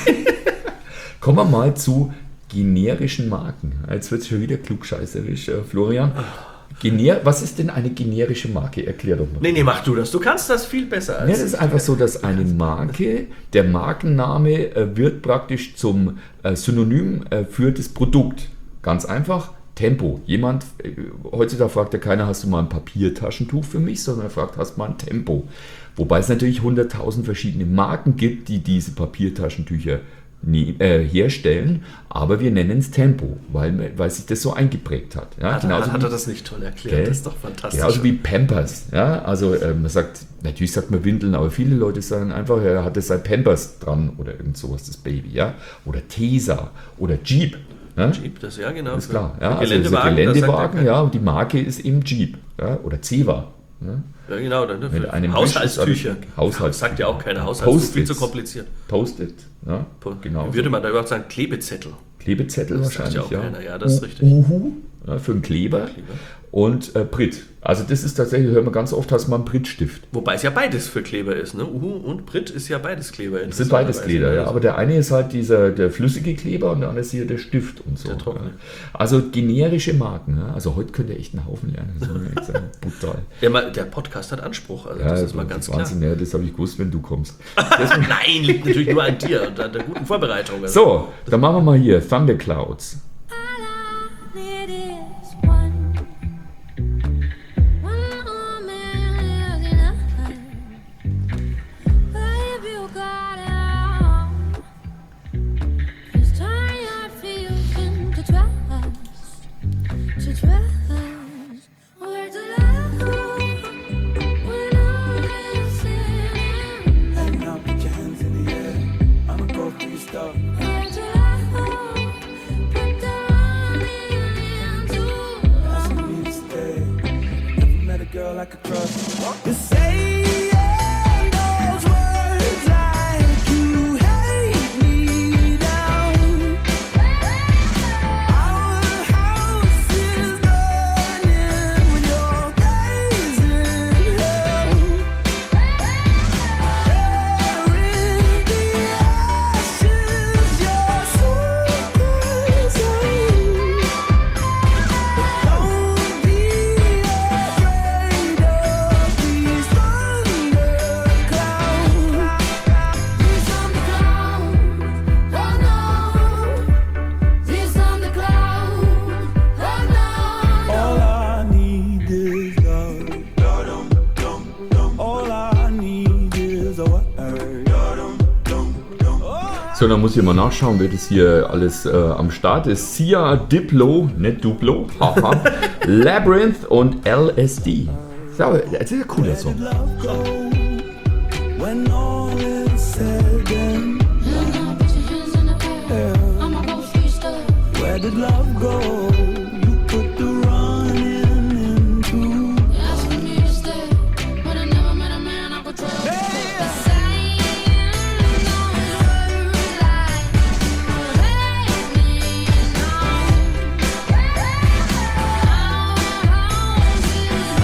Kommen wir mal zu generischen Marken. Jetzt wird es schon wieder klugscheißerisch, äh, Florian. Gener Was ist denn eine generische Marke? Erklär doch mal. Nee, nee, mach du das. Du kannst das viel besser Ja, als das ist einfach so, dass eine Marke, der Markenname äh, wird praktisch zum äh, Synonym äh, für das Produkt. Ganz einfach, Tempo. Jemand, äh, heutzutage fragt ja keiner, hast du mal ein Papiertaschentuch für mich, sondern er fragt, hast du mal ein Tempo. Wobei es natürlich hunderttausend verschiedene Marken gibt, die diese Papiertaschentücher nie, äh, herstellen, aber wir nennen es Tempo, weil, weil sich das so eingeprägt hat. Ja, Hat, genauso hat, hat wie- er das nicht toll erklärt? Gell? Das ist doch fantastisch. Genauso wie Pampers. Ja, also äh, man sagt, natürlich sagt man Windeln, aber viele Leute sagen einfach, er hatte sein Pampers dran oder irgend sowas, das Baby, ja. Oder Tesa oder Jeep. Ja? Jeep, das ja genau. Ist klar. Für Ja, also Geländewagen, dieser das sagt Geländewagen, er ja, und die Marke ist eben Jeep. Ja? Oder Ceva. Ja? Ja, genau. Dann, Mit einem Haushaltstücher. Wisch- Haushalt- Das sagt ja auch keiner. Haushaltstücher. Viel Post-its. zu kompliziert. Post-it. Ja? Genau. Wie würde man da überhaupt sagen? Klebezettel. Klebezettel Das sagt wahrscheinlich. ja auch ja. keiner. Ja, das ist richtig. Uhu, ja, für einen Kleber. Und äh, Brit. Also das ist tatsächlich, hört man ganz oft, hast man einen Britstift. Wobei es ja beides für Kleber ist. Ne? Uhu und Brit ist ja beides Kleber. Das sind beides interessanterweise. Kleber, ja. Aber der eine ist halt dieser der flüssige Kleber und der andere ist hier der Stift und so. Der trockene. Ja. Also generische Marken. Ja. Also heute könnt ihr echt einen Haufen lernen. Das muss man echt sagen. Brutal. Der, mal- der Podcast hat Anspruch. Also Ja, das ist mal ganz Wahnsinn, ja, das habe ich gewusst, wenn du kommst. klar. Nein, liegt natürlich nur an dir und an der guten Vorbereitung. Also. So, dann machen wir mal hier Thunderclouds. It is one. One moment is enough. Babe, you got it all. 'Cause tired feels into trust. To trust. Where to love when all is said and done. Now put your hands in the air. I'ma go through your stuff. Where to love, put the running into That's what me to stay. Never met a girl I could trust. You're saying those words like you hate me. So, dann muss ich mal nachschauen, wer das hier alles äh, am Start ist. Sia, Diplo, nicht Duplo, haha, Labyrinth und L S D. So, das ist ein cooler Song. Love go when all is said and Now put your hands in the air. I'ma go freestyle. where did love go? You put the running into. Ask for me to stay, but I never met a man I could trust. The same don't hurt like hate me now. Our house is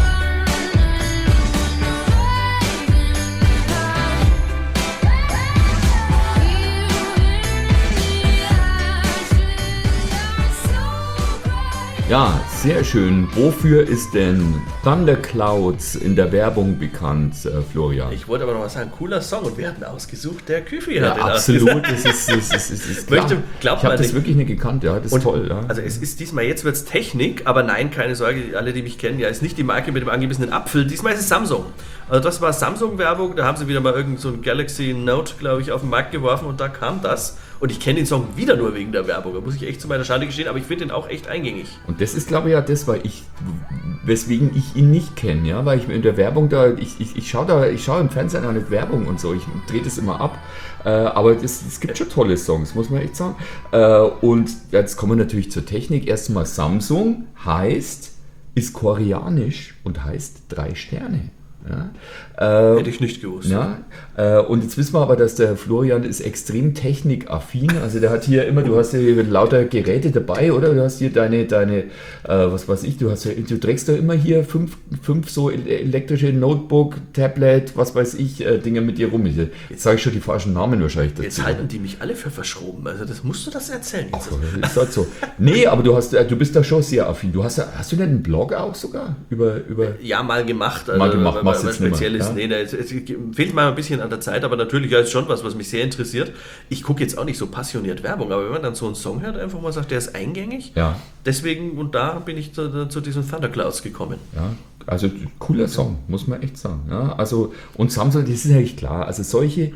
Ja, sehr schön. Wofür ist denn Thunderclouds in der Werbung bekannt, äh, Florian? Ich wollte aber noch mal sagen, cooler Song und wir hatten ausgesucht, der Küfi Ja, hat den absolut. ausgesucht. Das ist, das ist, das ist, das ist klar. Möchte- glaubt ich habe man das nicht. wirklich nicht gekannt, ja, das ist Und, toll. Ja. Also es ist diesmal, jetzt wird es Technik, aber nein, keine Sorge, alle, die mich kennen, ja, ist nicht die Marke mit dem angebissenen Apfel, diesmal ist es Samsung. Also das war Samsung-Werbung, da haben sie wieder mal irgend so ein Galaxy Note, glaube ich, auf den Markt geworfen und da kam das. Und ich kenne den Song wieder nur wegen der Werbung, da muss ich echt zu meiner Schande gestehen, aber ich finde den auch echt eingängig. Und das ist, glaube ich, ja das, weil ich, weswegen ich ihn nicht kenne, ja, weil ich in der Werbung da, ich, ich, ich schaue da, ich schaue im Fernsehen auch nicht Werbung und so, ich drehe das immer ab, äh, aber es gibt schon tolle Songs, muss man echt sagen. Äh, und jetzt kommen wir natürlich zur Technik. Erstmal Samsung heißt, ist koreanisch und heißt drei Sterne. Ja. Äh, Hätte ich nicht gewusst. Ja, äh, und jetzt wissen wir aber, dass der Florian ist extrem technikaffin. Also der hat hier immer, du hast hier lauter Geräte dabei, oder? Du hast hier deine, deine, äh, was weiß ich, du hast ja, du trägst da immer hier fünf, fünf so elektrische Notebook, Tablet, was weiß ich, äh, Dinge mit dir rum. Jetzt sage ich schon die falschen Namen wahrscheinlich dazu. Jetzt halten die mich alle für verschroben, also das musst du das erzählen. Jetzt. Das ist halt so. Nee, aber du hast, äh, du bist da schon sehr affin. Du hast, ja- hast du nicht einen Blog auch sogar über, über Ja, mal gemacht. Also, Mal gemacht, weil- machst weil jetzt nicht mehr, Spezielles, ja? nee, nee, es, es fehlt mal ein bisschen an der Zeit, aber natürlich ja, ist schon was, was mich sehr interessiert. Ich gucke jetzt auch nicht so passioniert Werbung, aber wenn man dann so einen Song hört, einfach mal sagt, der ist eingängig. Ja. Deswegen, und da bin ich zu, zu diesen Thunderclouds gekommen. Ja, also cooler Song, muss man echt sagen. Ja, also, und Samsung, das ist eigentlich klar. Also solche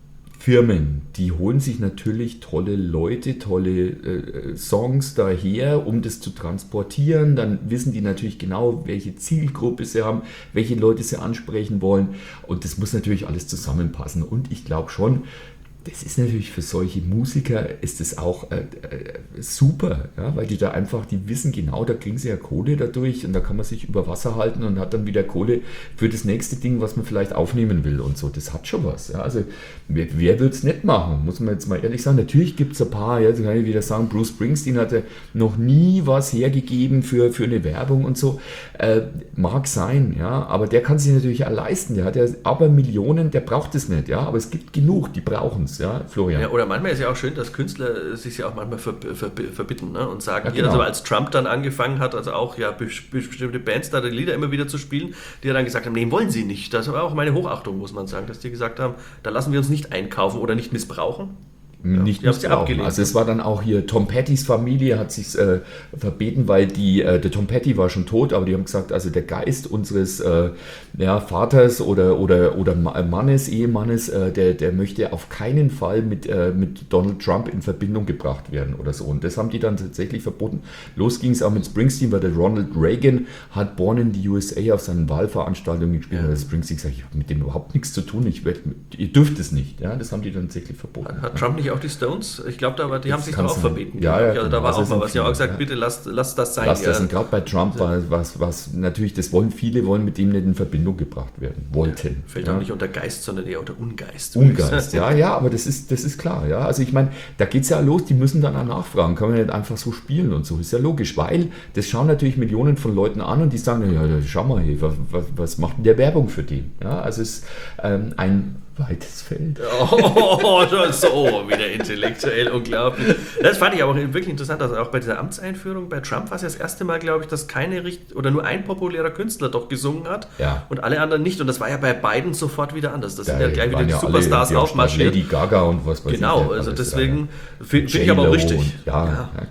Firmen, die holen sich natürlich tolle Leute, tolle äh, Songs daher, um das zu transportieren. Dann wissen die natürlich genau, welche Zielgruppe sie haben, welche Leute sie ansprechen wollen. Und das muss natürlich alles zusammenpassen. Und ich glaube schon, das ist natürlich für solche Musiker ist das auch äh, äh, super, ja, weil die da einfach, die wissen genau, da kriegen sie ja Kohle dadurch und da kann man sich über Wasser halten und hat dann wieder Kohle für das nächste Ding, was man vielleicht aufnehmen will und so. Das hat schon was. Ja. Also wer, wer würde es nicht machen, muss man jetzt mal ehrlich sagen. Natürlich gibt es ein paar, ja, so kann ich wieder sagen, Bruce Springsteen hatte noch nie was hergegeben für, für eine Werbung und so. Äh, mag sein, ja, aber der kann sich natürlich auch leisten. Der hat ja aber Millionen, der braucht es nicht, ja, aber es gibt genug, die brauchen es. Ja, Florian. Ja, oder manchmal ist ja auch schön, dass Künstler sich ja auch manchmal ver, ver, verbitten, ne? Und sagen, Ja, hier, genau. also als Trump dann angefangen hat, also auch ja bes- bestimmte Bands da die Lieder immer wieder zu spielen, die ja dann gesagt haben, nee, wollen sie nicht. Das war auch meine Hochachtung, muss man sagen, dass die gesagt haben, da lassen wir uns nicht einkaufen oder nicht missbrauchen. Nicht die haben's ja missbrauchen. abgelehnt. Also es war dann auch hier, Tom Pettys Familie hat sich äh, verbeten, weil die, äh, der Tom Petty war schon tot, aber die haben gesagt, also der Geist unseres äh, ja, Vaters oder, oder, oder Mannes, Ehemannes, äh, der, der möchte auf keinen Fall mit, äh, mit Donald Trump in Verbindung gebracht werden oder so. Und das haben die dann tatsächlich verboten. Los ging es auch mit Springsteen, weil der Ronald Reagan hat Born in the U S A auf seinen Wahlveranstaltungen gespielt. Ja. Und Springsteen gesagt, ich habe mit dem überhaupt nichts zu tun, ich werd, ihr dürft es nicht. Ja, das haben die dann tatsächlich verboten. Hat Trump nicht auch die Stones? Ich glaube, da war, die haben sich kann's auch sein. verbeten. Ja, glaub ja, ich. Also genau. da war Also auch mal sind was. Ja, auch viele, gesagt, ja. bitte lasst, lasst das sein. Lass das. ja. Und gerade bei Trump war was, was natürlich, das wollen viele, wollen mit dem nicht in Verbindung gebracht werden. Wollten. Fällt ja. auch nicht unter Geist, sondern eher unter Ungeist. Ungeist, ja, ja, aber das ist, das ist klar. Ja. Also ich meine, da geht es ja los, die müssen dann auch nachfragen, kann man nicht einfach so spielen und so, ist ja logisch, weil das schauen natürlich Millionen von Leuten an und die sagen, ja, schau mal, hier, was, was, was macht denn der Werbung für den? Ja, also es ist ähm, ein weites Feld. Oh, das so, wieder intellektuell, unglaublich. Das fand ich aber auch wirklich interessant, also auch bei dieser Amtseinführung bei Trump war es ja das erste Mal, glaube ich, dass keine richt oder nur ein populärer Künstler doch gesungen hat Ja. und alle anderen nicht. Und das war ja bei beiden sofort wieder anders. Das sind ja Da gleich wieder waren die ja alle- Superstars die haben aufmarschiert. Lady Gaga und was weiß ich. Genau, nicht also alles, deswegen ja. finde find ich aber auch J-Lo richtig. und- Ja, Ja. ja. klar.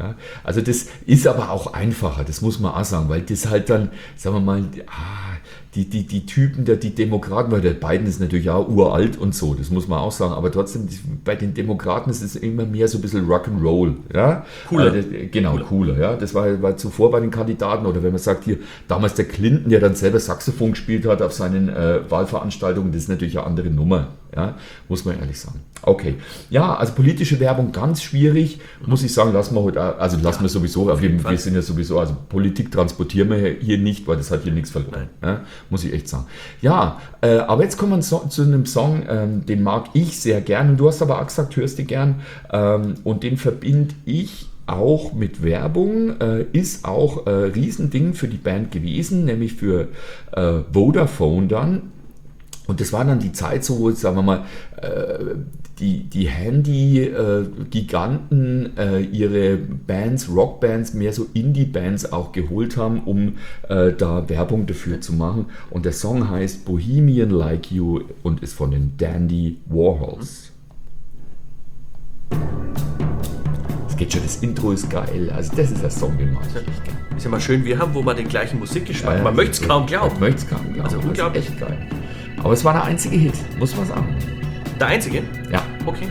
Ja? Also das ist aber auch einfacher, das muss man auch sagen, weil das halt dann, sagen wir mal, ah, die, die, die Typen, der, die Demokraten, weil der Biden ist natürlich auch uralt und so, das muss man auch sagen, aber trotzdem, bei den Demokraten ist es immer mehr so ein bisschen Rock'n'Roll. Ja? Cooler. Also, genau, cooler. cooler ja? Das war, war zuvor bei den Kandidaten, oder wenn man sagt, hier, damals der Clinton, der dann selber Saxophon gespielt hat auf seinen äh, Wahlveranstaltungen, das ist natürlich eine andere Nummer, ja? Muss man ehrlich sagen. Okay, ja, also politische Werbung ganz schwierig, muss ich sagen, lassen wir heute, auch- also lassen wir sowieso, auf jeden Fall, wir sind ja sowieso, also Politik transportieren wir hier nicht, weil das hat hier nichts verloren, ja? Muss ich echt sagen. Ja, äh, aber jetzt kommen wir so, zu einem Song, ähm, den mag ich sehr gern, und du hast aber auch gesagt, hörst du gern, ähm, und den verbinde ich auch mit Werbung, äh, ist auch ein äh, Riesending für die Band gewesen, nämlich für äh, Vodafone dann. Und das war dann die Zeit, so, sagen wir mal, äh, die, die Handy-Giganten äh, ihre Bands, Rockbands, mehr so Indie-Bands auch geholt haben, um äh, da Werbung dafür zu machen. Und der Song heißt Bohemian Like You und ist von den Dandy Warhols. Es geht schon, das Intro ist geil. Also das ist der Song, den mag ich echt gerne. Ist ja mal schön, wir haben wo man den gleichen Musikgeschmack. Ja, Man möchte es das- kaum glauben. Man möchte es kaum glauben. Also Das ist unglaublich. echt geil. Aber es war der einzige Hit, muss man sagen. Der einzige? Ja. Okay.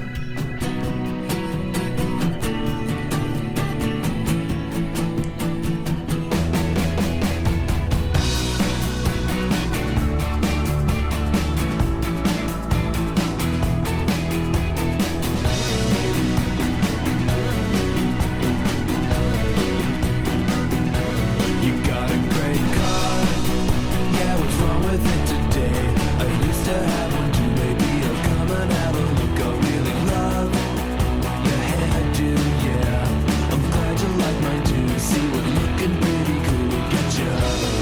You got a great car. Yeah, what's wrong with it today? I used to have one too. Maybe I'll come and have a look. I really love your hairdo, yeah. I'm glad you like mine too. See what looking pretty cool will get you.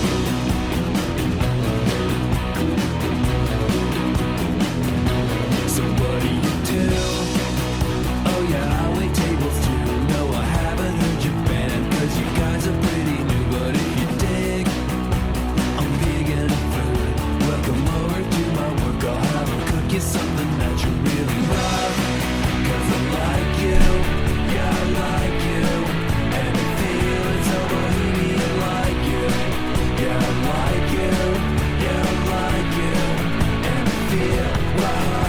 So what do you do? Oh yeah, I wait tables too. No, I haven't heard your band, cause you guys are pretty new. But if you dig, I'm vegan food. Welcome over to my work, I'll have a cook you something that you really love. Cause I like you, yeah I like you. And I feel it's so bohemian like you. Yeah I like you, yeah I like you. And I feel, wow.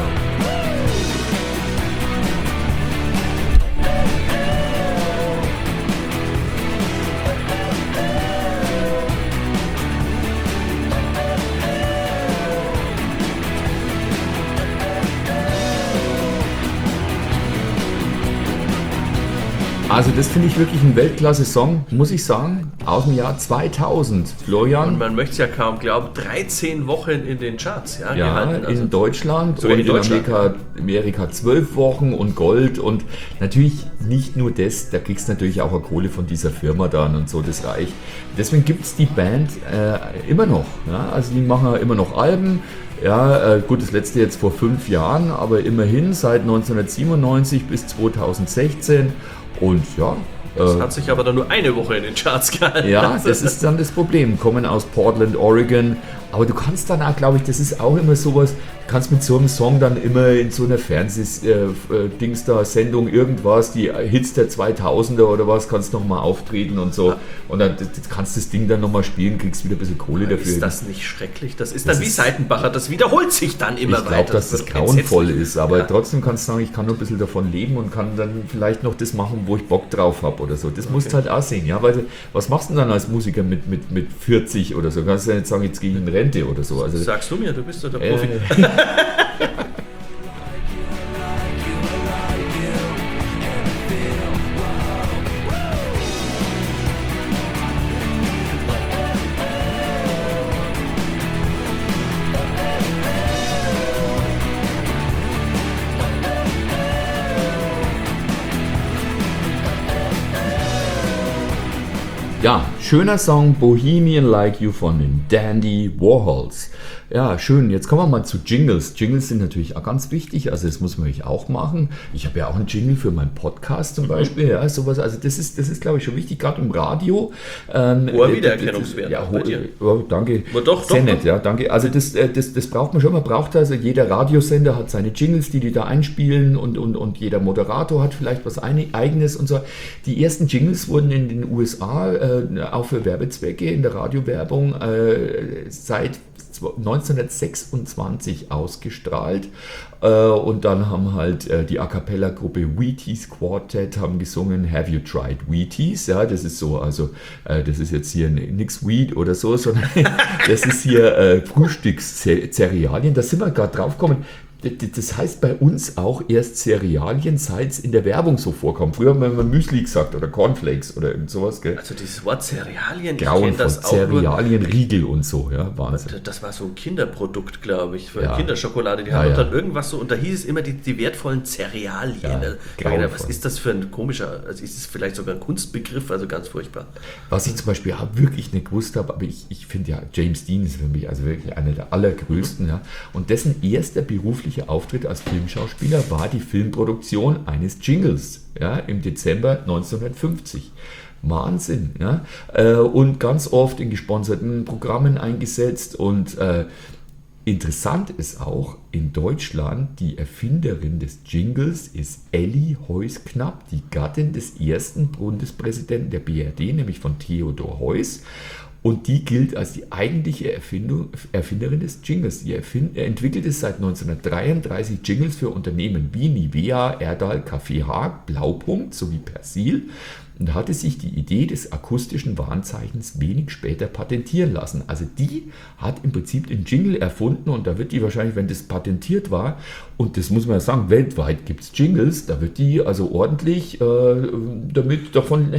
Also das finde ich wirklich ein Weltklasse-Song, muss ich sagen, aus dem Jahr zweitausend. Und Florian, man möchte es ja kaum glauben, dreizehn Wochen in den Charts. Ja, ja, gehalten. Also, in Deutschland sogar und in in Deutschland. Amerika, Amerika zwölf Wochen und Gold, und natürlich nicht nur das, da kriegst du natürlich auch eine Kohle von dieser Firma dann und so, das reicht. Deswegen gibt es die Band äh, immer noch, ja? Also die machen immer noch Alben. Ja, äh, gut, das letzte jetzt vor fünf Jahren, aber immerhin seit neunzehnhundertsiebenundneunzig bis zweitausendsechzehn. Und ja, das äh, hat sich aber dann nur eine Woche in den Charts gehalten. ja, das ist dann das Problem. Kommen aus Portland, Oregon. Aber du kannst dann auch, glaube ich, das ist auch immer sowas, du kannst mit so einem Song dann immer in so einer Fernseh-Dings da, Sendung, irgendwas, die Hits der zweitausender oder was, kannst nochmal auftreten und so. Und dann das, das kannst das Ding dann nochmal spielen, kriegst wieder ein bisschen Kohle dafür. Ist das nicht schrecklich? Das ist Das dann wie ist- Seitenbacher, das wiederholt sich dann immer Ich weiter. glaube, dass das wird grauenvoll entsetzlich. ist, aber Ja. trotzdem kannst du sagen, ich kann nur ein bisschen davon leben und kann dann vielleicht noch das machen, wo ich Bock drauf habe oder so. Das musst du halt auch sehen, ja, weil du- was machst du denn dann als Musiker mit, mit, mit vierzig oder so? Kannst du ja nicht sagen, jetzt gehe ich in Rente oder so. Also, Sagst du mir, du bist doch der äh, Profi. ja, schöner Song, Bohemian Like You von den Dandy Warhols. Ja, schön. Jetzt kommen wir mal zu Jingles. Jingles sind natürlich auch ganz wichtig, also das muss man natürlich auch machen. Ich habe ja auch einen Jingle für meinen Podcast zum Beispiel, ja, sowas. Also das ist, das ist glaube ich, schon wichtig, gerade im Radio. Ähm, Hoher Wiedererkennungswert. Ja, bei dir. oh, danke. Aber doch, Sehr doch, nett, doch. ja, danke. Also das, äh, das, das braucht man schon, man braucht also, jeder Radiosender hat seine Jingles, die die da einspielen und, und, und jeder Moderator hat vielleicht was Eigenes und so. Die ersten Jingles wurden in den U S A äh, auch für Werbezwecke in der Radiowerbung äh, seit neunzehnhundertsechsundzwanzig ausgestrahlt äh, und dann haben halt äh, die A-Cappella-Gruppe Wheaties Quartet haben gesungen Have You Tried Wheaties? Ja, das ist so, also äh, das ist jetzt hier nix Weed oder so, sondern das ist hier äh, Frühstückszerealien, da sind wir gerade drauf gekommen. Das heißt bei uns auch erst Cerealien, seit es in der Werbung so vorkommt. Früher haben wir immer Müsli gesagt oder Cornflakes oder irgend sowas. Gell? Also dieses Wort Cerealien, ich Grauen kenne von das auch nur. Cerealien, Riegel und so, ja, Wahnsinn. Das war so ein Kinderprodukt, glaube ich, für Ja. Kinderschokolade. Die Ja, haben ja. dann irgendwas so, und da hieß es immer die, die wertvollen Cerealien. Ja, Also, grauenvoll. was ist das für ein komischer, also ist es vielleicht sogar ein Kunstbegriff, also ganz furchtbar. Was ich zum Beispiel auch wirklich nicht gewusst habe, aber ich, ich finde ja, James Dean ist für mich also wirklich einer der allergrößten. Ja, und dessen erster beruflicher Auftritt als Filmschauspieler war die Filmproduktion eines Jingles, ja, im Dezember neunzehnhundertfünfzig. Wahnsinn, ja. Äh, und ganz oft in gesponserten Programmen eingesetzt. Und äh, interessant ist auch, in Deutschland die Erfinderin des Jingles ist Elli Heuss-Knapp, die Gattin des ersten Bundespräsidenten der B R D, nämlich von Theodor Heuss. Und die gilt als die eigentliche Erfindung, Erfinderin des Jingles. Sie erfind, er entwickelte seit neunzehnhundertdreiunddreißig Jingles für Unternehmen wie Nivea, Erdal, Kaffee Haag, Blaupunkt sowie Persil und hatte sich die Idee des akustischen Warnzeichens wenig später patentieren lassen. Also die hat im Prinzip den Jingle erfunden und da wird die wahrscheinlich, wenn das patentiert war, und das muss man ja sagen, weltweit gibt es Jingles, da wird die also ordentlich äh, damit davon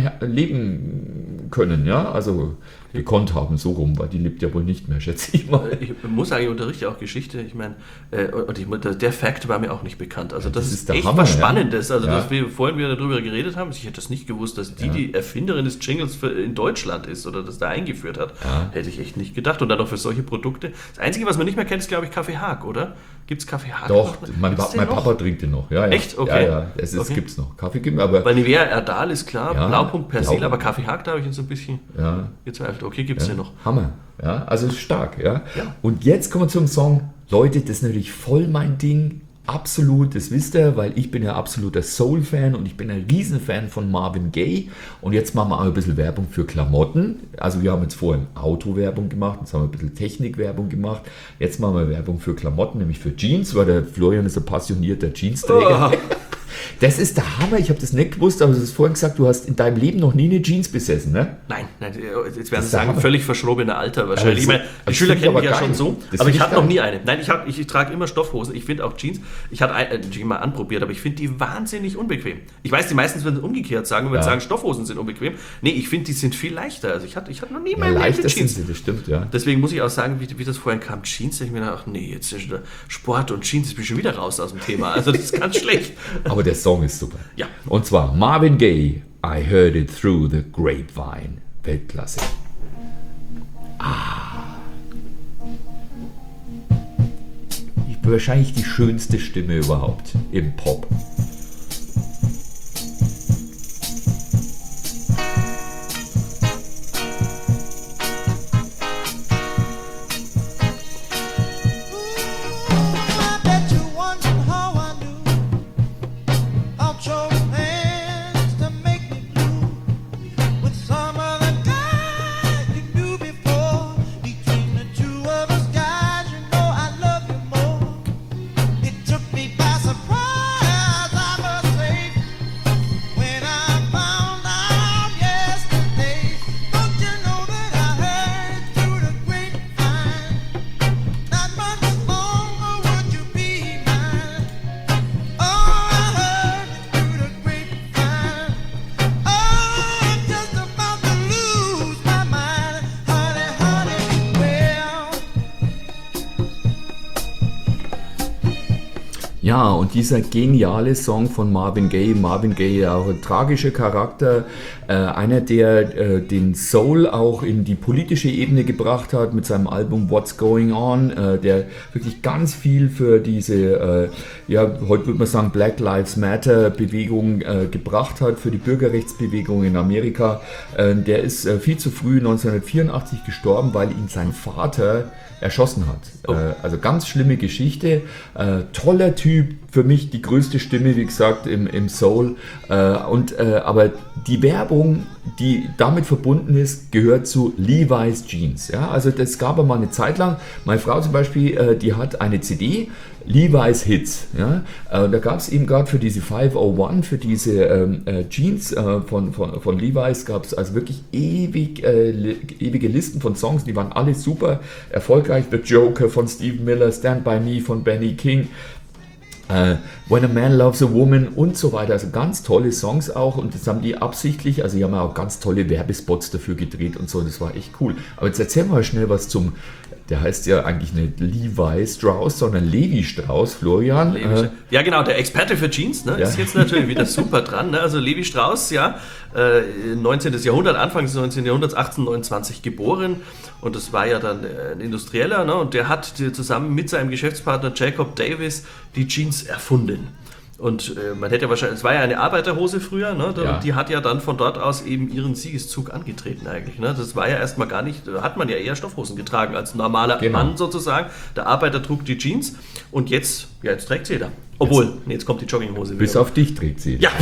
leben können, ja, also gekonnt haben, so rum, weil die lebt ja wohl nicht mehr, schätze ich mal. Ich muss sagen, ich unterrichte auch Geschichte. Ich meine, äh, und ich, der Fakt war mir auch nicht bekannt. Also das, Das ist, ist der echt Hammer, was ja. Spannendes. Also Ja. dass wir vorhin wieder darüber geredet haben, ich hätte das nicht gewusst, dass die Ja. die Erfinderin des Jingles für, in Deutschland ist oder das da eingeführt hat. Ja. Hätte ich echt nicht gedacht. Und dann noch für solche Produkte. Das Einzige, was man nicht mehr kennt, ist, glaube ich, Kaffee Haag, oder? Gibt es Kaffee Haag Doch, noch? mein, Gibt's Pa- den mein noch? Papa trinkt den noch. Ja, ja. Echt? Okay. Ja, ja, es ist, Okay. gibt's noch. Kaffee gibt aber Weil Nivea Erdal ist klar, Ja, Blaupunkt Persil, Blau- aber Kaffee Haag, da habe ich jetzt so ein bisschen ja, gezweifelt. Okay, gibt es ja, den noch? Hammer. Ja, also stark. Ja. Ja. Und jetzt kommen wir zum Song. Leute, das ist natürlich voll mein Ding. Absolut, das wisst ihr, weil ich bin ja absoluter Soul-Fan und ich bin ein Riesenfan von Marvin Gaye. Und jetzt machen wir auch ein bisschen Werbung für Klamotten. Also wir haben jetzt vorhin Autowerbung gemacht, jetzt haben wir ein bisschen Technikwerbung gemacht. Jetzt machen wir Werbung für Klamotten, nämlich für Jeans, weil der Florian ist ein passionierter Jeansträger. Oh. Das ist der Hammer, ich habe das nicht gewusst, aber du hast vorhin gesagt, du hast in deinem Leben noch nie eine Jeans besessen, ne? Nein, nein, jetzt Das werden ist Sie der sagen, Hammer. völlig verschrobener Alter wahrscheinlich. Also, ich meine, die das Schüler finde ich kennen mich aber ja schon geil. so, Das aber finde ich ich hatte noch geil. nie eine. Nein, ich, hab, ich, ich trage immer Stoffhosen. Ich finde auch Jeans, ich hatte ein, natürlich mal anprobiert, aber ich finde die wahnsinnig unbequem. Ich weiß, die meisten würden umgekehrt sagen, wenn Ja. sie sagen, Stoffhosen sind unbequem. Nee, ich finde, die sind viel leichter. Also ich hatte, ich hatte noch nie Ja, mehr leichter sind Jeans. sie, das stimmt, ja. Deswegen muss ich auch sagen, wie, wie das vorhin kam, Jeans, da ich mir gedacht, nee, jetzt ist wieder Sport und Jeans, ich bin schon wieder raus aus dem Thema. Also das ist ganz schlecht. Aber der Song ist super. Ja. Und zwar Marvin Gaye, I Heard It Through the Grapevine. Weltklasse. Ah. Wahrscheinlich die schönste Stimme überhaupt im Pop. I bet you wondering how I knew I'll show hands to make me blue with some other guy you knew before. Between the two of us guys, you know I love you more. It took me by surprise Ja, und dieser geniale Song von Marvin Gaye, Marvin Gaye, auch ein tragischer Charakter, äh, einer, der äh, den Soul auch in die politische Ebene gebracht hat mit seinem Album What's Going On, äh, der wirklich ganz viel für diese, äh, ja, heute würde man sagen Black Lives Matter Bewegung äh, gebracht hat, für die Bürgerrechtsbewegung in Amerika. Äh, der ist äh, viel zu früh neunzehnhundertvierundachtzig gestorben, weil ihn sein Vater erschossen hat. Oh. Äh, also ganz schlimme Geschichte. Äh, toller Typ, für mich die größte Stimme, wie gesagt, im, im Soul. Äh, und, äh, aber die Werbung, die damit verbunden ist, gehört zu Levi's Jeans. Ja? Also das gab aber mal eine Zeit lang. Meine Frau zum Beispiel, äh, die hat eine C D, Levi's Hits. Ja? Äh, da gab es eben gerade für diese fünfhunderteins, für diese ähm, äh, Jeans äh, von, von, von Levi's, gab es also wirklich ewig, äh, li- ewige Listen von Songs, die waren alle super erfolgreich. The Joker von Steve Miller, Stand By Me von Benny King, Uh, When a Man Loves a Woman und so weiter. Also ganz tolle Songs auch, und das haben die absichtlich, also die haben auch ganz tolle Werbespots dafür gedreht und so, das war echt cool. Aber jetzt erzähl mal schnell was zum, der heißt ja eigentlich nicht Levi Strauss, sondern Levi Strauss, Florian. Levi, Äh, ja, genau, der Experte für Jeans, ne, Ja. ist jetzt natürlich wieder super dran. Ne? Also Levi Strauss, ja, äh, neunzehnten. Jahrhundert, Anfang des neunzehnten. Jahrhunderts, achtzehnhundertneunundzwanzig geboren, und das war ja dann äh, ein Industrieller, ne? Und der hat die, zusammen mit seinem Geschäftspartner Jacob Davis die Jeans erfunden. Und äh, man hätte ja wahrscheinlich, es war ja eine Arbeiterhose früher, ne? Ja. Die hat ja dann von dort aus eben ihren Siegeszug angetreten eigentlich. Ne? Das war ja erstmal gar nicht, da hat man ja eher Stoffhosen getragen als normaler Genau. Mann sozusagen. Der Arbeiter trug die Jeans, und jetzt, ja, jetzt trägt sie jeder. Obwohl, nee, jetzt kommt die Jogginghose bis wieder. auf dich trägt sie. Ja,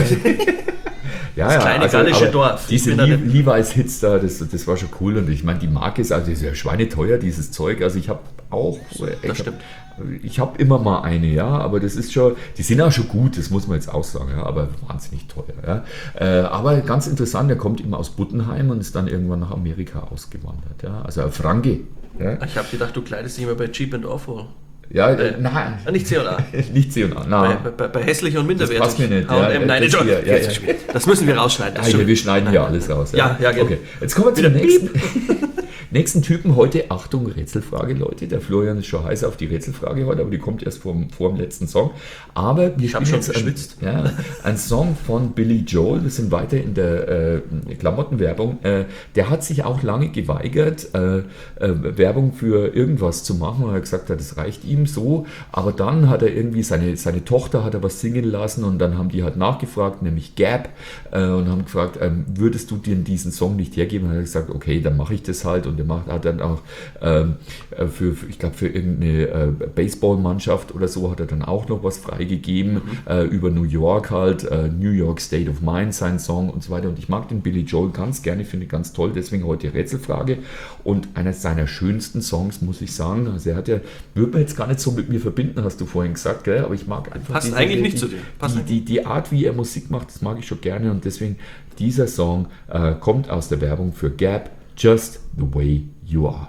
Ja, Das ja, kleine also, gallische aber Dorf. Ich Diese bin da Le- nicht- Levi's Hits da, das, das war schon cool. Und ich meine, die Marke ist, also ist ja schweineteuer, dieses Zeug. Also ich habe auch, äh, ich stimmt. Hab, ich habe immer mal eine, ja, aber das ist schon, die sind auch schon gut, das muss man jetzt auch sagen, ja, aber wahnsinnig teuer. Ja. Äh, aber ganz interessant, der kommt eben aus Buttenheim und ist dann irgendwann nach Amerika ausgewandert. Ja. Also ein Franke. Ja, ich habe gedacht, du kleidest dich immer bei Cheap and Awful. ja Äh, äh, nein. Ah, nicht C und A. Nicht C und A. Bei, Nein. bei, bei hässlich und minderwertig. Das passt mir nicht, H und M, ja, nein, das- Entschuldigung. ja, ja, Jetzt- ja. Das müssen wir rausschneiden. Das Ah, ja, stimmt. wir schneiden hier alles raus. Ja, ja, genau. Okay, jetzt kommen wir zum nächsten, nächsten Typen heute. Achtung, Rätselfrage, Leute. Der Florian ist schon heiß auf die Rätselfrage heute, aber die kommt erst vor, vor dem letzten Song. Aber wir Ich hab spielen schon jetzt geschwitzt. Ein, ja, ein Song von Billy Joel. Wir sind weiter in der äh, Klamottenwerbung. Äh, der hat sich auch lange geweigert, äh, äh, Werbung für irgendwas zu machen, weil er gesagt hat, das reicht ihm so. Aber dann hat er irgendwie seine, seine Tochter hat er was singen lassen, und dann haben die halt nachgefragt, nämlich Gap, äh, und haben gefragt, ähm, würdest du dir diesen Song nicht hergeben? Und er hat gesagt, okay, dann mache ich das halt. Und er macht, hat dann auch ähm, für, für, ich glaube, für irgendeine äh, Baseballmannschaft oder so hat er dann auch noch was freigegeben, mhm. äh, über New York halt, äh, New York State of Mind, sein Song und so weiter. Und ich mag den Billy Joel ganz gerne, finde ich ganz toll, deswegen heute Rätselfrage. Und einer seiner schönsten Songs, muss ich sagen, also er hat ja, würde man jetzt gar nicht so mit mir verbinden, hast du vorhin gesagt, gell? Aber ich mag einfach Passt diese- eigentlich die, nicht zu dir. Passt die, die, die Art, wie er Musik macht, das mag ich schon gerne, und deswegen dieser Song äh, kommt aus der Werbung für Gap, Just the Way You Are.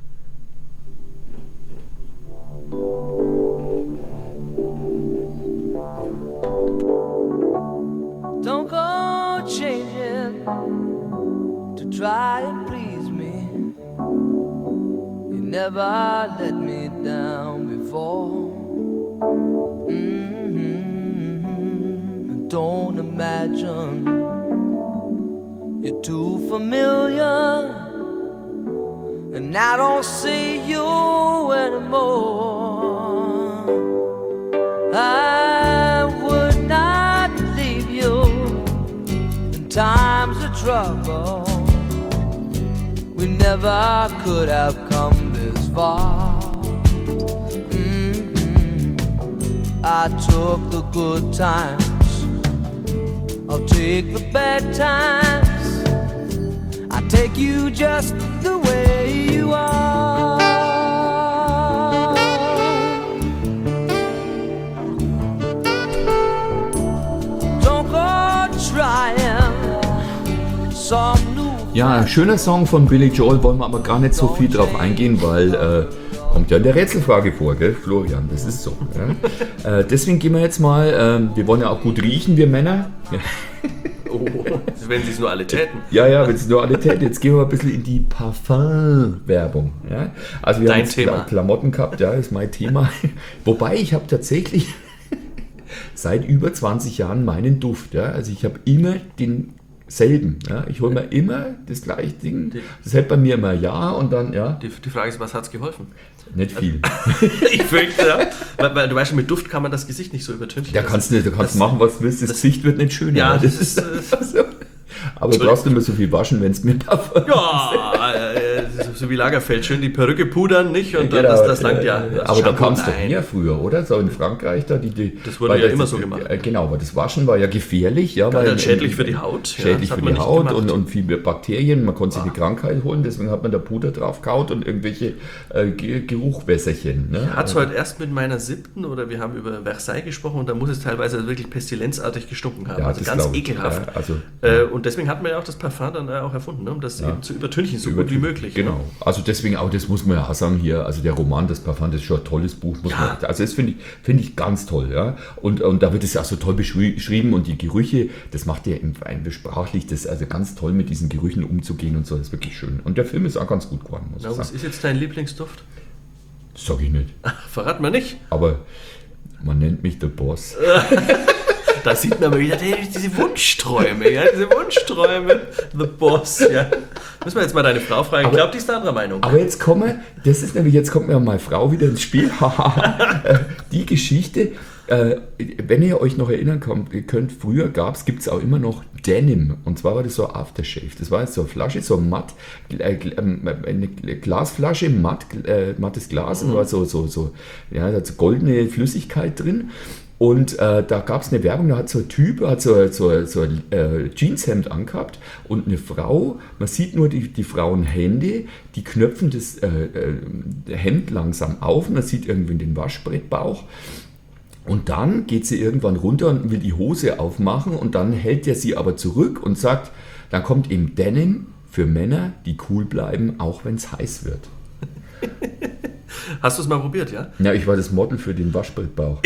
Don't go changing to try and please me. You never let me down before. Mm-hmm. Don't imagine you're too familiar, and I don't see you anymore. I would not leave you in times of trouble. We never could have come this far. Mm-hmm. I took the good times, I'll take the bad times. I take you just the way you are. Don't go trying some new. Ja, schöner Song von Billy Joel, wollen wir aber gar nicht so viel drauf eingehen, weil äh, kommt ja in der Rätselfrage vor, gell, Florian, das ist so. Ja? äh, deswegen gehen wir jetzt mal, äh, wir wollen ja auch gut riechen, wir Männer. Ja. Oh, wenn sie es nur alle täten. Ja, ja, wenn es nur alle täten. Jetzt gehen wir mal ein bisschen in die Parfum-Werbung. Ja? Also wir Dein haben jetzt Thema. Kla- Klamotten gehabt, ja, ist mein Thema. Wobei ich habe tatsächlich, seit über zwanzig Jahren meinen Duft. Ja? Also ich habe immer denselben. Ja? Ich hole mir immer das gleiche Ding. Das hält bei mir immer ein Jahr und dann, ja. Die, die Frage ist, was hat es geholfen? Nicht viel. Ich fürchte, ja. Weil, weil du weißt schon, mit Duft kann man das Gesicht nicht so übertünchen. Da kannst du, du kannst das, machen, was du willst. Das, das Gesicht wird nicht schöner. Ja, das, das ist... ist so. Aber du brauchst nicht mehr so viel waschen, wenn es mir Parfum Ja, äh, so wie Lagerfeld, schön die Perücke pudern, nicht? Und genau, dann, das, das langt ja. Das aber da kam es doch mehr früher, oder? So in Frankreich da, die, die das wurde ja das, immer so gemacht. Äh, genau, aber das Waschen war ja gefährlich. Ja, weil, schädlich äh, für die Haut. Schädlich ja, für die Haut und, und viele Bakterien. Man konnte sich ah. die Krankheit holen, deswegen hat man da Puder drauf gehauen und irgendwelche äh, Geruchwässerchen. Ne? Hat es heute erst mit meiner siebten, oder wir haben über Versailles gesprochen und da muss es teilweise wirklich pestilenzartig gestunken haben. Ja, also ganz ekelhaft. Ja, also, äh, und deswegen hat man ja auch das Parfum dann auch erfunden, ne? Um das ja. eben zu übertünchen, so gut wie möglich. Genau. Ne? Also deswegen auch, das muss man ja auch sagen hier, also der Roman, das Parfum, das ist schon ein tolles Buch. Muss ja. man, also das finde ich, find ich ganz toll. Ja? Und, und da wird es auch so toll beschrieben und die Gerüche, das macht ja sprachlich, das also ganz toll mit diesen Gerüchen umzugehen und so, das ist wirklich schön. Und der Film ist auch ganz gut geworden, muss Na, ich sagen. Was ist jetzt dein Lieblingsduft? Das sag ich nicht. Ach, verrat mir nicht. Aber man nennt mich der Boss. Da sieht man mal wieder diese Wunschträume, ja, diese Wunschträume, the Boss, ja. Müssen wir jetzt mal deine Frau fragen, ich glaube, die ist der anderer Meinung. Aber jetzt kommen, das ist nämlich, jetzt kommt mir meine Frau wieder ins Spiel, die Geschichte, äh, wenn ihr euch noch erinnern könnt, früher gab es, gibt es auch immer noch Denim, und zwar war das so Aftershave, das war jetzt so eine Flasche, so matt, äh, eine Glasflasche, matt, äh, mattes Glas, mhm. und war so, so, so, ja, da hat so goldene Flüssigkeit drin. Und äh, da gab es eine Werbung, da hat so ein Typ, hat so, so, so ein äh, Jeanshemd angehabt und eine Frau, man sieht nur die, die Frauenhände, die knöpfen das äh, äh, Hemd langsam auf, man sieht irgendwie den Waschbrettbauch. Und dann geht sie irgendwann runter und will die Hose aufmachen und dann hält er sie aber zurück und sagt, dann kommt eben Denim für Männer, die cool bleiben, auch wenn es heiß wird. Hast du es mal probiert, ja? Ja, ich war das Model für den Waschbrettbauch.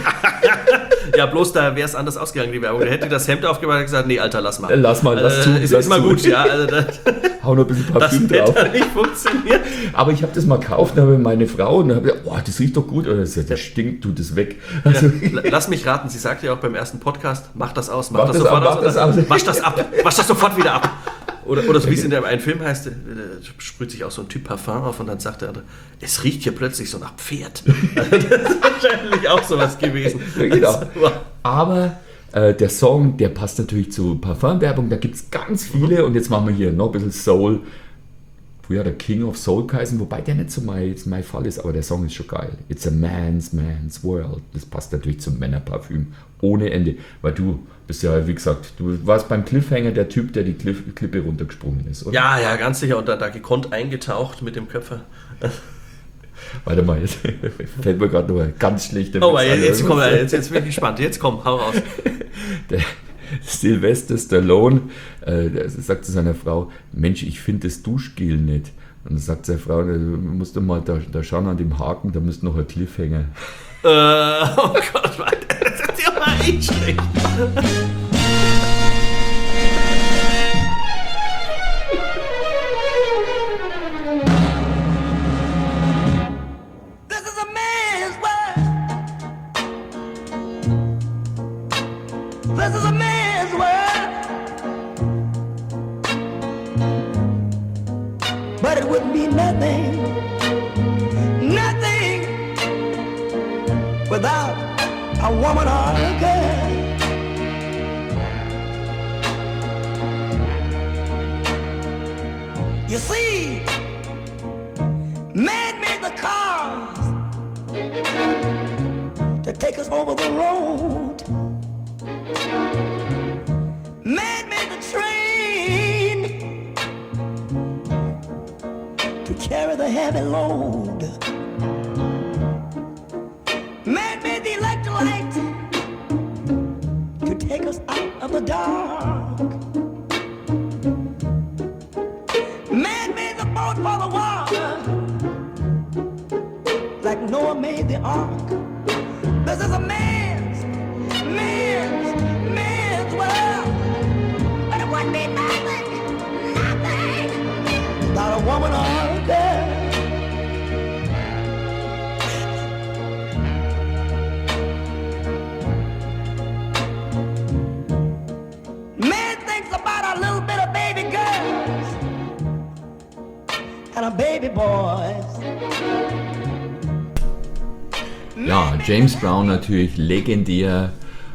Ja, bloß da wäre es anders ausgegangen, die Werbung. Da hätte das Hemd aufgemacht und gesagt, nee, Alter, lass mal. Lass mal, lass zu. Äh, ist lass immer zu. gut, ja. Also das, hau noch ein bisschen Parfüm das drauf. Das hätte nicht funktioniert. Aber ich habe das mal gekauft und habe meine Frau und habe gesagt, oh, das riecht doch gut. Oder das, das stinkt, tut das weg. Also, ja, lass mich raten, sie sagt ja auch beim ersten Podcast, mach das aus, mach, mach das, das sofort ab, aus. Mach das aus. Wasch das ab, wasch das sofort wieder ab. Oder, oder so wie es in einem Film heißt, da sprüht sich auch so ein Typ Parfum auf und dann sagt der andere, es riecht hier plötzlich so nach Pferd. Das ist wahrscheinlich auch sowas gewesen. Ja, genau. Aber äh, der Song, der passt natürlich zur Parfumwerbung, da gibt es ganz viele und jetzt machen wir hier noch ein bisschen Soul. Früher der King of Soul geheißen, wobei der nicht so mein, mein Fall ist, aber der Song ist schon geil. It's a man's, man's world. Das passt natürlich zum Männerparfüm ohne Ende, weil du bist ja, wie gesagt, du warst beim Cliffhanger der Typ, der die Cliff, Klippe runtergesprungen ist, oder? Ja, ja, ganz sicher und da, da gekonnt eingetaucht mit dem Köpfer. Warte mal, jetzt fällt mir gerade noch ein ganz schlechter Oh, jetzt, jetzt, komm, jetzt, jetzt bin ich gespannt. Jetzt komm, hau raus. Der Sylvester Stallone äh, der sagt zu seiner Frau, Mensch, ich finde das Duschgel nicht. Und dann sagt seine Frau, du musst doch mal da, da schauen an dem Haken, da müsste noch ein Cliffhanger. Äh, oh Gott, das ist ja mal echt schlecht. This is a man's world, but it wouldn't be nothing, nothing without a woman or a girl. You see, man made the cars to take us over the road. Man made the train to carry the heavy load. Man made the electric light to take us out of the dark. Man made the boat for the water, like Noah made the ark. This is a man's, man's, man's world. But it wouldn't be nothing, nothing without a woman or a girl. and our baby boys. Ja, James Brown natürlich legendär,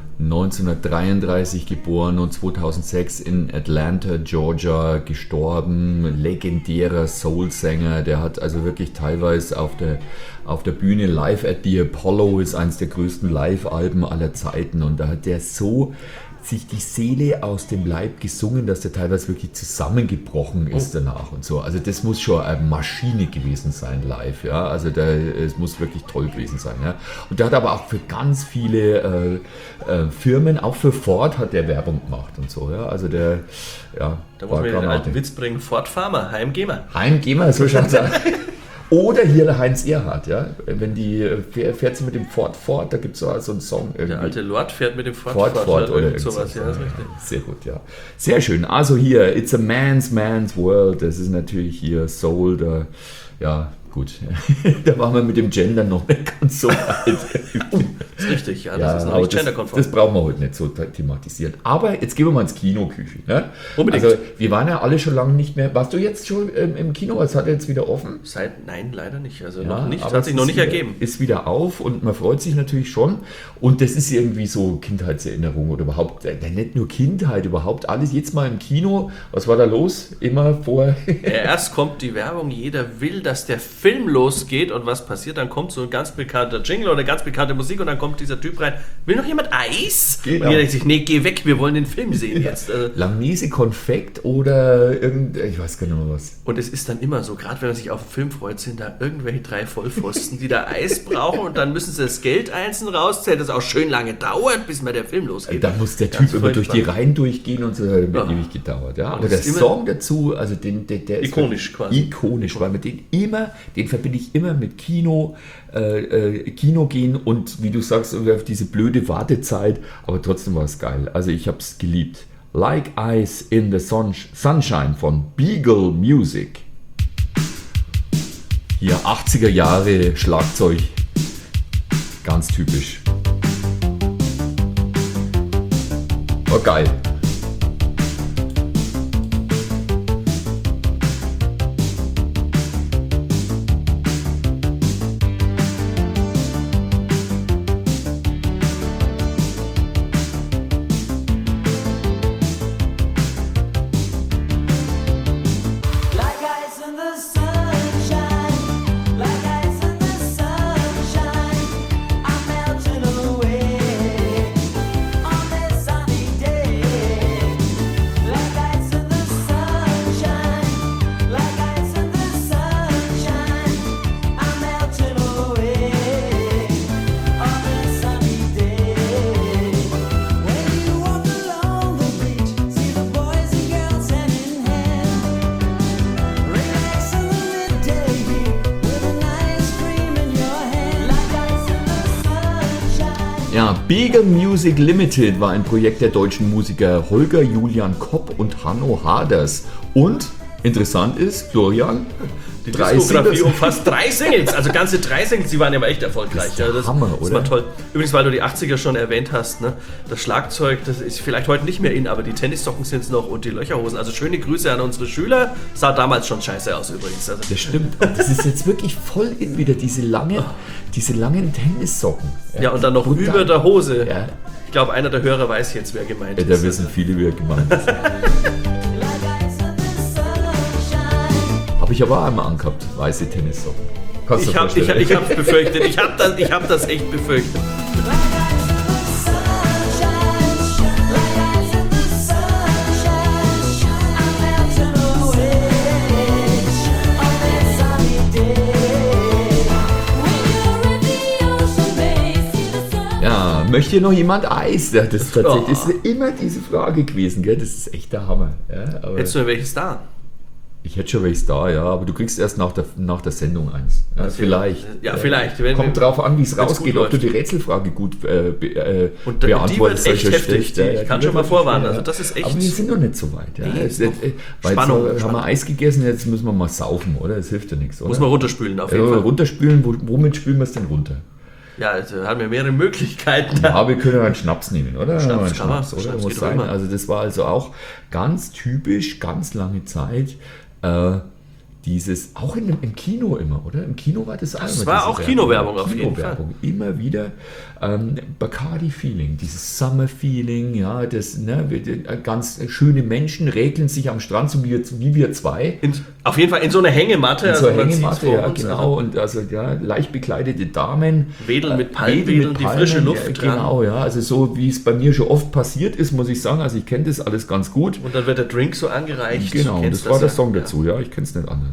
neunzehnhundertdreiunddreißig geboren und zweitausendsechs in Atlanta, Georgia gestorben. Legendärer Soul-Sänger, der hat also wirklich teilweise auf der, auf der Bühne Live at the Apollo, ist eines der größten Live-Alben aller Zeiten, und da hat der so sich die Seele aus dem Leib gesungen, dass der teilweise wirklich zusammengebrochen ist danach und so. Also das muss schon eine Maschine gewesen sein live, ja. Also der, es muss wirklich toll gewesen sein, ja. Und der hat aber auch für ganz viele äh, äh, Firmen, auch für Ford hat der Werbung gemacht und so, ja. Also der, ja. Da muss man den alten Witz bringen, Ford Farmer, heim gehen wir. Heim gehen wir, so schaut's aus. Oder hier der Heinz Erhardt, ja. Wenn die fährt sie mit dem Ford Ford, da gibt es so einen Song. Irgendwie. Der alte Lord fährt mit dem Ford Ford Ford, Ford oder, oder sowas, so. ja, ist richtig. Sehr gut, ja. Sehr schön. Also hier, It's a Man's Man's World. Das ist natürlich hier Soul, da, ja, gut. Da waren wir mit dem Gender noch nicht ganz so weit. Das ist richtig, ja, das Ja, ist noch aber nicht das, genderkonform. das brauchen wir heute nicht so thematisieren. Aber jetzt gehen wir mal ins Kino, Küchi. Ne? Unbedingt. Also wir waren ja alle schon lange nicht mehr. Warst du jetzt schon ähm, im Kino? Es hat jetzt wieder offen? Seit, nein, leider nicht. Also Ja, noch nicht, aber hat sich es noch ist nicht wieder, ergeben. Ist wieder auf und man freut sich natürlich schon. Und das ist irgendwie so Kindheitserinnerung oder überhaupt, äh, nicht nur Kindheit, überhaupt alles. Jetzt mal im Kino. Was war da los? Immer vor. Ja, erst kommt die Werbung, jeder will, dass der Film losgeht, und was passiert? Dann kommt so ein ganz bekannter Jingle oder ganz bekannte Musik und dann kommt dieser Typ rein, will noch jemand Eis? Genau. Und jeder denkt sich, nee, geh weg, wir wollen den Film sehen jetzt. Also, Langnese Konfekt oder irgend, ich weiß gar nicht mehr was. und es ist dann immer so, gerade wenn man sich auf einen Film freut, sind da irgendwelche drei Vollpfosten, die da Eis brauchen, und dann müssen sie das Geld einzeln rauszählen, das auch schön lange dauert, bis mal der Film losgeht. Da muss der Ganz Typ immer durch die furchtbar. Reihen durchgehen und so, hat Ja. ewig gedauert. Ja? Und Aber der das ist immer- Song dazu, also den, der, der ist Ikonisch wirklich quasi. Ikonisch, weil mit den immer, den verbinde ich immer mit Kino, äh, äh, Kino gehen und wie du sagst, auf diese blöde Wartezeit, aber trotzdem war es geil. Also ich habe es geliebt. Like Ice in the Sun Sunshine von Beagle Music. Hier achtziger Jahre Schlagzeug, ganz typisch. War geil. Like ice in the sunshine, like ice in the sunshine, I'm melting away on this sunny day. Like ice in the sunshine, like ice in the sunshine, I'm melting away on this sunny day. When you walk along the beach, see the boys and girls hand in hand. Relax in the midday heat with an ice cream in your hand. Like ice in the sunshine. Ja, Beagle Music Limited war ein Projekt der deutschen Musiker Holger Julian Kopp und Hanno Haders. Und interessant ist, Florian, Die drei Diskografie Singles. umfasst drei Singles, also ganze drei Singles, die waren ja mal echt erfolgreich. Das ist der ja, das, Hammer, das oder? war toll. Übrigens, weil du die achtziger schon erwähnt hast, ne? Das Schlagzeug, das ist vielleicht heute nicht mehr in, aber die Tennissocken sind es noch und die Löcherhosen. Also schöne Grüße an unsere Schüler. Sah damals schon scheiße aus übrigens. Also, Das stimmt. Und das ist jetzt wirklich voll in wieder diese langen, diese langen Tennissocken. ja, und dann noch Brutal. über der Hose. Ja, Ich glaube, einer der Hörer weiß jetzt, wer gemeint ja, ist. da wissen viele, wie er gemeint ist. Like ice in the sunshine. Habe ich aber auch einmal angehabt, weiße Tennissocken. Kannst du Ich dir habe ich, vorstellen? ich hab's befürchtet. Ich habe das, ich hab das echt befürchtet. Like ice in the sunshine. Like ice in the sunshine. I'm melting away on this sunny day. When you're in the ocean, babe, see the sun. Ja, möchte hier noch jemand Eis? Ja, das ist tatsächlich Oh. das ist immer diese Frage gewesen, gell? Das ist echt der Hammer. Ja, aber Hättest du welches da? ich hätte schon welches da, ja, aber du kriegst erst nach der, nach der Sendung eins. Ja, Also, vielleicht. ja, vielleicht. Wenn- Kommt drauf an, wie es wenn's rausgeht, gut ob du läuft. die Rätselfrage gut äh, be, äh, Und die- die beantwortest. wird echt solcher heftig. Schlecht. Die- ich kann schon mal vorwarnen. Also das ist echt- Aber wir sind noch nicht so weit. Ja. Nee, Es, ist äh, noch weil Spannung, jetzt haben Spannung. wir Eis gegessen, jetzt müssen wir mal saufen, oder? Das hilft ja nichts, oder? Muss man runterspülen auf jeden ja, Fall. runterspülen, wo, womit spülen wir es denn runter? Ja, also haben wir mehrere Möglichkeiten. Ja, wir können einen Schnaps nehmen, oder? Schnaps Einen kann man. Schnaps, oder? Schnaps Muss geht doch sein. immer. Also das war also auch ganz typisch, ganz lange Zeit. Äh, dieses, auch in dem, im Kino immer, oder? Im Kino war das auch Das immer war diese auch Werbung. Kinowerbung auf jeden Kinowerbung, immer wieder. Ähm, Bacardi-Feeling, dieses Summer-Feeling, ja, das, ne, ganz schöne Menschen regeln sich am Strand, so wie, wie wir zwei. In, auf jeden Fall in so einer Hängematte. In so einer man sieht's Hängematte, vor ja, uns, genau. also Und also, ja, leicht bekleidete Damen. Wedeln mit äh, Palmwedeln, die frische Luft ja, dran. Genau, ja, also so wie es bei mir schon oft passiert ist, muss ich sagen, also ich kenne das alles ganz gut. Und dann wird der Drink so angereicht. Genau, Du das kennst war der ja. Song dazu, ja, ich kenne es nicht anders.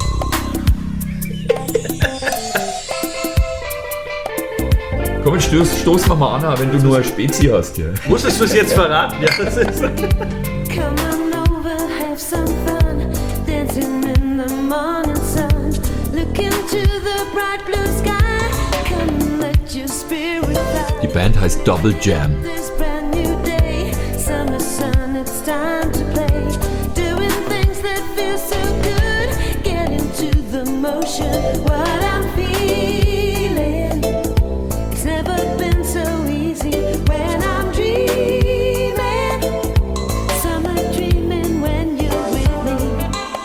Komm, jetzt stoß, stoß mal mal an, wenn du nur eine Spezi hast hier. Musstest du es jetzt verraten? Ja, das ist Come on over, have some fun, dancing in the morning sun. Look into the bright blue sky. Come and let your spirit fly. Die Band heißt Double Jam. This brand new day, summer sun, it's time to play. Doing things that feel so good. Get into the motion. What I'm feeling, it's never been so easy. When I'm dreaming, summer dreaming when you're with me.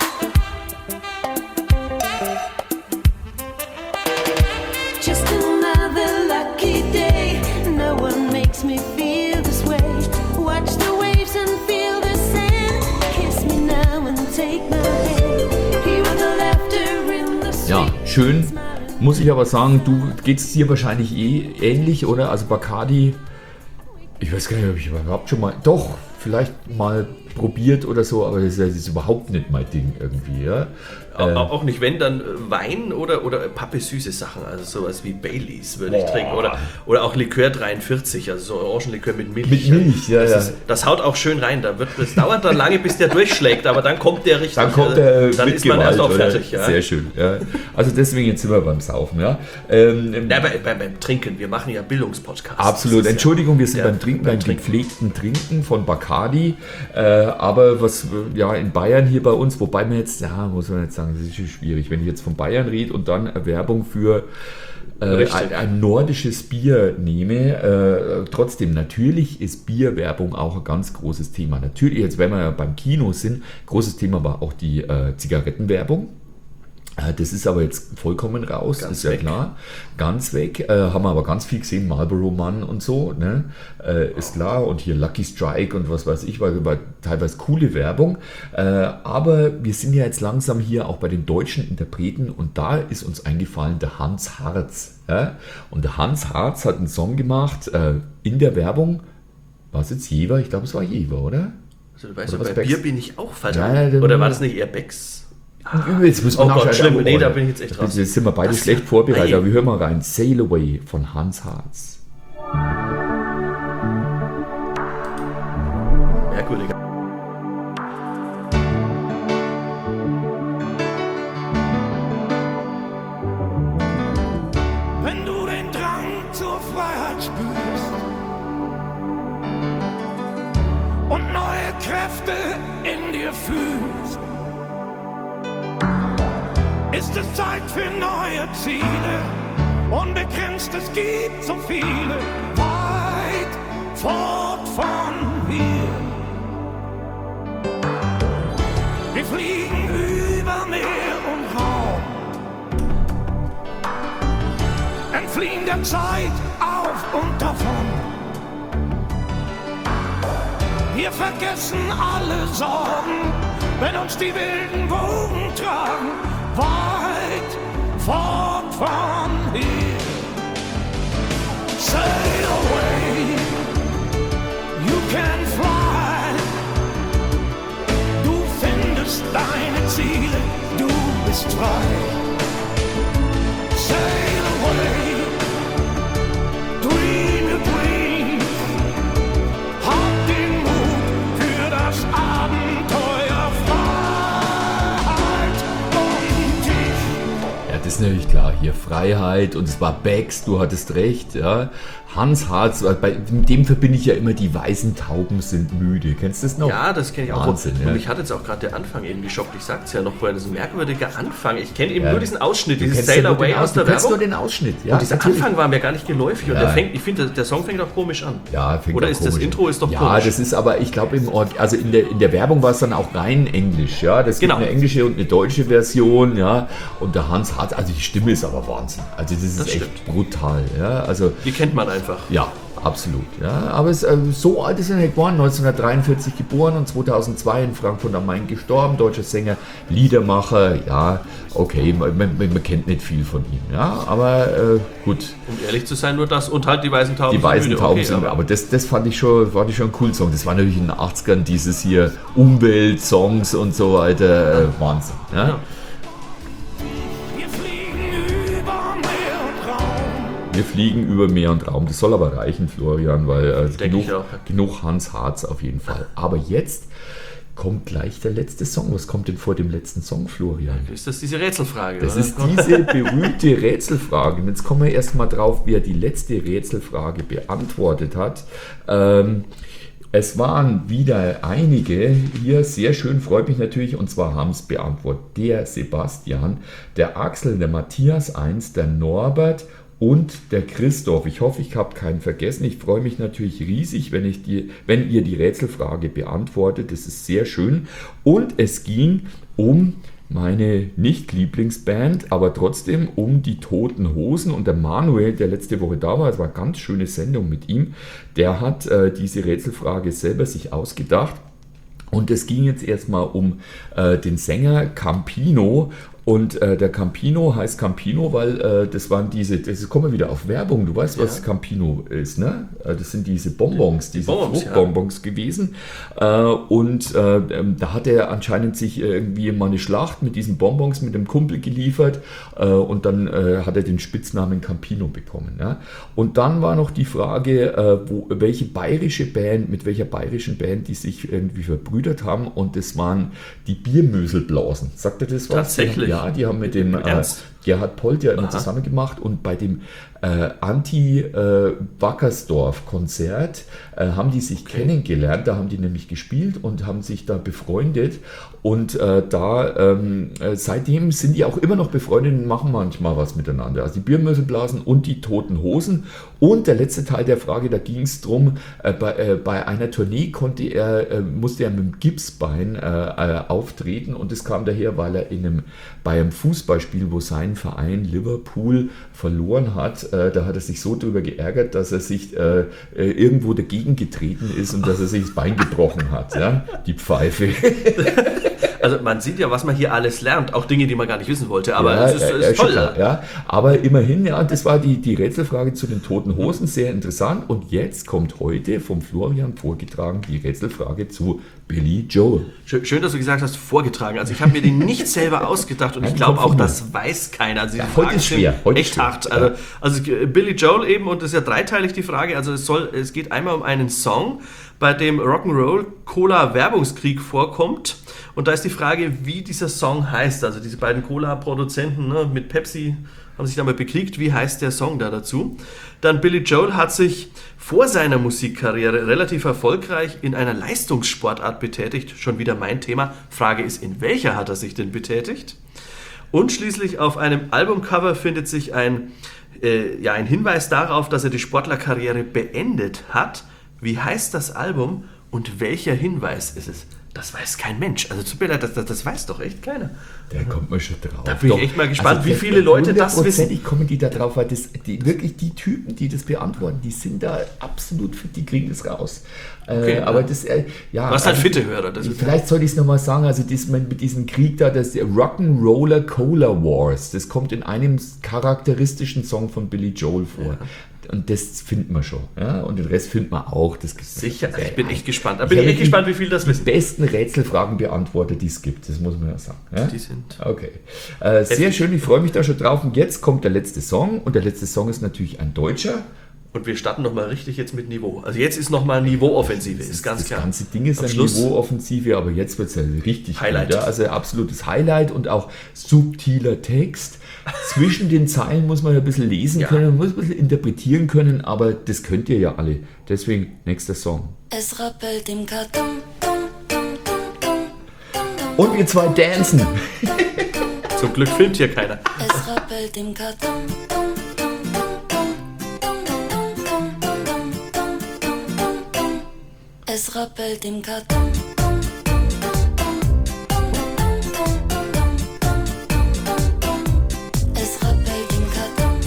Just another lucky day. No one makes me feel this way. Watch the waves and feel the sand. Kiss me now and take my hand. Hear the laughter in the street. Ja, schön. Muss ich aber sagen, du geht's dir wahrscheinlich eh ähnlich, oder? Also Bacardi, ich weiß gar nicht, ob ich überhaupt schon mal, doch, vielleicht mal probiert oder so, aber das ist, das ist überhaupt nicht mein Ding irgendwie, ja. Auch, Äh, auch nicht, wenn, dann Wein oder, oder pappesüße Sachen, also sowas wie Baileys würde ich Boah. trinken. Oder, oder auch Likör dreiundvierzig, also so Orangenlikör mit Milch. Mit Milch, ja, das, ja. ist, das haut auch schön rein. Da wird, das dauert dann lange, bis der durchschlägt, aber dann kommt der richtig. Dann kommt äh, der Dann mit ist man erst Gewalt, auch oder? fertig. Ja. Sehr schön, ja. Also deswegen jetzt sind wir beim Saufen, ja. Ähm, Ja, bei, bei, beim Trinken, wir machen ja Bildungspodcasts. Absolut, Das ist Entschuldigung, wir sind ja, beim Trinken, beim beim Trinken. gepflegten Trinken von Bacardi, äh, aber was äh, ja in Bayern hier bei uns, wobei man jetzt, ja, muss man jetzt sagen, das ist schon schwierig, wenn ich jetzt von Bayern rede und dann eine Werbung für äh, Richtig. ein, ein nordisches Bier nehme, äh, trotzdem, natürlich ist Bierwerbung auch ein ganz großes Thema. Natürlich, jetzt wenn wir ja beim Kino sind, großes Thema war auch die äh, Zigarettenwerbung. Äh, Das ist aber jetzt vollkommen raus, Ganz ist ja weg. klar. Ganz weg. Äh, haben wir aber ganz viel gesehen, Marlboro Man und so, ne? Äh, ist klar. Und hier Lucky Strike und was weiß ich, war, war teilweise coole Werbung. Äh, aber wir sind ja jetzt langsam hier auch bei den deutschen Interpreten und da ist uns eingefallen der Hans Harz. Ja? Und der Hans Harz hat einen Song gemacht äh, in der Werbung. War es jetzt Jever? Ich glaube, es war Jever, oder? Also, du weißt Oder ja, was, bei Becks? Bier bin ich auch falsch. Ja, ja, Oder dann- war das nicht eher Becks? Jetzt müssen wir Oh Gott, nachschauen. schlimm. Oh, Nee, da oh, bin ich jetzt echt raus. Jetzt sind wir beide Was? schlecht vorbereitet, Ei. aber wir hören mal rein. Sail Away von Hans Harz. Merkwürdiger. Wenn du den Drang zur Freiheit spürst und neue Kräfte in dir fühlst, ist es Zeit für neue Ziele. Unbegrenzt, es gibt so viele, weit fort von hier. Wir fliegen über Meer und Raum, entfliehen der Zeit auf und davon. Wir vergessen alle Sorgen, wenn uns die wilden Wogen tragen, weit fort von hier. Sail away, you can fly. Du findest deine Ziele, du bist frei. Sail away, dream your dream. Hab den Mut für das Abenteuer, Freiheit und dich. Ja, das ist natürlich klar. Hier Freiheit und es war Becks, du hattest recht. Ja. Hans Harz, weil bei dem verbinde ich ja immer, die weißen Tauben sind müde. Kennst du das noch? Ja, das kenne ich auch. Wahnsinn, und ja. mich hat jetzt auch gerade der Anfang eben geschockt. Ich sag's ja noch vorher, das ist ein merkwürdiger Anfang. Ich kenne eben Ja. nur diesen Ausschnitt, Du dieses kennst ja Sail nur Away den aus Aus- der du kennst Werbung. nur den Ausschnitt. Ja, und dieser natürlich. Anfang war mir gar nicht geläufig. Und Ja. der fängt, ich finde, der Song fängt auch komisch an. Ja, fängt Oder auch ist das komisch Intro an. ist doch ja, komisch? das ist aber, ich glaube, im Ort, also in der, in der Werbung war es dann auch rein Englisch. Ja, das Genau. gibt eine englische und eine deutsche Version. Ja, und der Hans Harz, also die Stimme ist aber Wahnsinn. Also das ist Das echt stimmt. brutal. Ja, also Die kennt man einfach. ja, absolut. Ja, aber es, äh, so alt ist er nicht geworden. neunzehnhundertdreiundvierzig geboren und zweitausendzwei in Frankfurt am Main gestorben. Deutscher Sänger, Liedermacher. Ja, okay, man, man, man kennt nicht viel von ihm. Ja, aber äh, gut. Um ehrlich zu sein, nur das und halt die weißen Tauben. Die sind weißen müde. Tauben Okay, sind, aber aber das, das fand ich schon, fand ich schon ein cooler Song. Das war natürlich in den achtzigern dieses hier Umweltsongs und so weiter. Äh, Wahnsinn. Ja? Ja. Wir fliegen über Meer und Raum. Das soll aber reichen, Florian, weil äh, Denke genug, ich auch. genug Hans Harz auf jeden Fall. Aber jetzt kommt gleich der letzte Song. Was kommt denn vor dem letzten Song, Florian? Ist das diese Rätselfrage? Das oder? ist diese berühmte Rätselfrage. Und jetzt kommen wir erstmal drauf, wer die letzte Rätselfrage beantwortet hat. Ähm, es waren wieder einige hier, sehr schön, freut mich natürlich, und zwar haben es beantwortet der Sebastian, der Axel, der Matthias eins, der Norbert und der Christoph. Ich hoffe, ich habe keinen vergessen. Ich freue mich natürlich riesig, wenn, ich die, wenn ihr die Rätselfrage beantwortet. Das ist sehr schön. Und es ging um meine Nicht-Lieblingsband, aber trotzdem um die Toten Hosen. Und der Manuel, der letzte Woche da war, es war eine ganz schöne Sendung mit ihm, der hat äh, diese Rätselfrage selber sich ausgedacht. Und es ging jetzt erstmal um äh, den Sänger Campino. Und äh, der Campino heißt Campino, weil äh, das waren diese, das kommen wir wieder auf Werbung, du weißt, was Ja. Campino ist, ne? Äh, Das sind diese Bonbons, diese Bonbons, Fruchtbonbons gewesen. Äh, und äh, ähm, da hat er anscheinend sich irgendwie mal eine Schlacht mit diesen Bonbons mit dem Kumpel geliefert äh, und dann äh, hat er den Spitznamen Campino bekommen. Ja? Und dann war noch die Frage, äh, wo, welche bayerische Band, mit welcher bayerischen Band die sich irgendwie verbrüdert haben, und das waren die Biermöselblasen. Sagt er das was? Tatsächlich? Ja, die haben mit dem äh, Ernst? Gerhard Polt ja immer Aha. zusammen gemacht, und bei dem äh, Anti-Wackersdorf-Konzert äh, haben die sich kennengelernt, da haben die nämlich gespielt und haben sich da befreundet, und äh, da ähm, äh, seitdem sind die auch immer noch befreundet und machen manchmal was miteinander. Also die Biermöselblasen und die Toten Hosen. Und der letzte Teil der Frage, da ging es darum, äh, bei, äh, bei einer Tournee konnte er, äh, musste er mit dem Gipsbein äh, äh, auftreten, und das kam daher, weil er in einem, bei einem Fußballspiel, wo sein Verein Liverpool verloren hat, äh, da hat er sich so drüber geärgert, dass er sich äh, äh, irgendwo dagegen getreten ist und dass er sich das Bein gebrochen hat. Ja? Die Pfeife. Also man sieht ja, was man hier alles lernt, auch Dinge, die man gar nicht wissen wollte, aber Ja, es ist, ja, es ja, ist schon toll. klar, ja. Aber immerhin, ja, das war die, die Rätselfrage zu den Toten Hosen, sehr interessant. Und jetzt kommt heute vom Florian vorgetragen die Rätselfrage zu Billy Joel. Schön, schön, dass du gesagt hast, vorgetragen. Also ich habe mir den nicht selber ausgedacht, und ich Nein, glaube auch, kommt von das weiß keiner. Also die Ja, heute Fragen ist schwer, sind heute echt ist schwer. hart. Also, also Billy Joel eben, und das ist ja dreiteilig die Frage. Also es, soll, es geht einmal um einen Song, bei dem Rock'n'Roll Cola Werbungskrieg vorkommt. Und da ist die Frage, wie dieser Song heißt. Also diese beiden Cola-Produzenten, ne, mit Pepsi haben sich damit bekriegt. Wie heißt der Song da dazu? Dann Billy Joel hat sich vor seiner Musikkarriere relativ erfolgreich in einer Leistungssportart betätigt. Schon wieder mein Thema. Frage ist, in welcher hat er sich denn betätigt? Und schließlich auf einem Albumcover findet sich ein, äh, ja, ein Hinweis darauf, dass er die Sportlerkarriere beendet hat. Wie heißt das Album und welcher Hinweis ist es? Das weiß kein Mensch. Also tut mir leid, das, das, das weiß doch echt keiner. Da kommt man schon drauf. Da bin ich Doch. echt mal gespannt, wie das- viele Leute das wissen. hundertprozentig kommen die da drauf, weil das, die, wirklich die Typen, die das beantworten, die sind da absolut fit, die kriegen das raus. Okay, äh, ja. aber das, äh, ja. Du hast halt also, fitte Hörer. Das ist Vielleicht sollte ich es nochmal sagen, also das, mit diesem Krieg da, das Rock'n'Roller Cola Wars, das kommt in einem charakteristischen Song von Billy Joel vor. Und das finden wir schon. Ja? Und den Rest finden wir auch. Das gibt's sicher. sehr- Ich bin echt gespannt. Da Ich bin ich habe echt die- gespannt, wie viele das die wissen. besten Rätselfragen beantwortet, die es gibt. Das muss man ja sagen. Ja? Die sind Okay. Äh, sehr schön, ich freue mich da schon drauf. Und jetzt kommt der letzte Song. Und der letzte Song ist natürlich ein deutscher. Und wir starten nochmal richtig jetzt mit Niveau. Also jetzt ist nochmal Niveaoffensive, ist ganz das klar. Das ganze Ding ist Am eine Schluss Niveaoffensive, aber jetzt wird es ja richtig Highlight. gut. Ja? Also absolutes Highlight und auch subtiler Text. Zwischen den Zeilen muss man ja ein bisschen lesen Ja. können, man muss ein bisschen interpretieren können, aber das könnt ihr ja alle. Deswegen, nächster Song. Es rappelt im Karton. Dum, dum, dum, dum, dum, Und wir zwei dancen. Zum Glück filmt hier keiner. Es rappelt im Karton. Dum, dum, dum, dum, dum, dum, dum, dum, dum, dum, dum. Es rappelt im Karton. Es rappelt im Karton.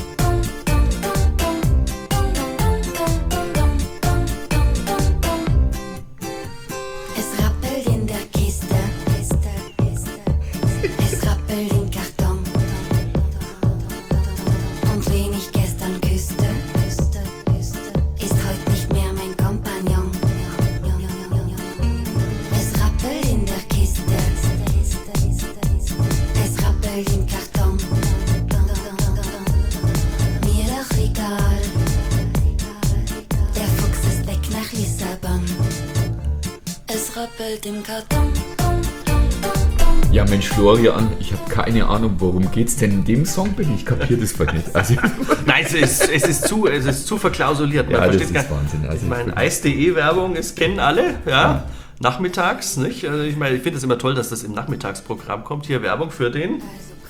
Es rappelt in der Kiste. Es rappelt im Karton. Und wen ich gestern küsste, ist heute nicht mehr mein Kompagnon. Es rappelt in der Kiste. Es rappelt im Karton. Mir doch egal. Der Fuchs ist weg nach Lissabon. Es rappelt im Karton. Ja Mensch Florian, ich habe keine Ahnung, worum geht's denn in dem Song? Bin ich kapiert das voll nicht. Also, Nein, es ist, es ist, zu, es ist zu verklausuliert. Man ja, das versteht ist gar Wahnsinn. Also, Ich meine, Eis punkt de-Werbung, es kennen alle, ja. Nachmittags, nicht? Also ich meine, ich finde es immer toll, dass das im Nachmittagsprogramm kommt. Hier Werbung für den.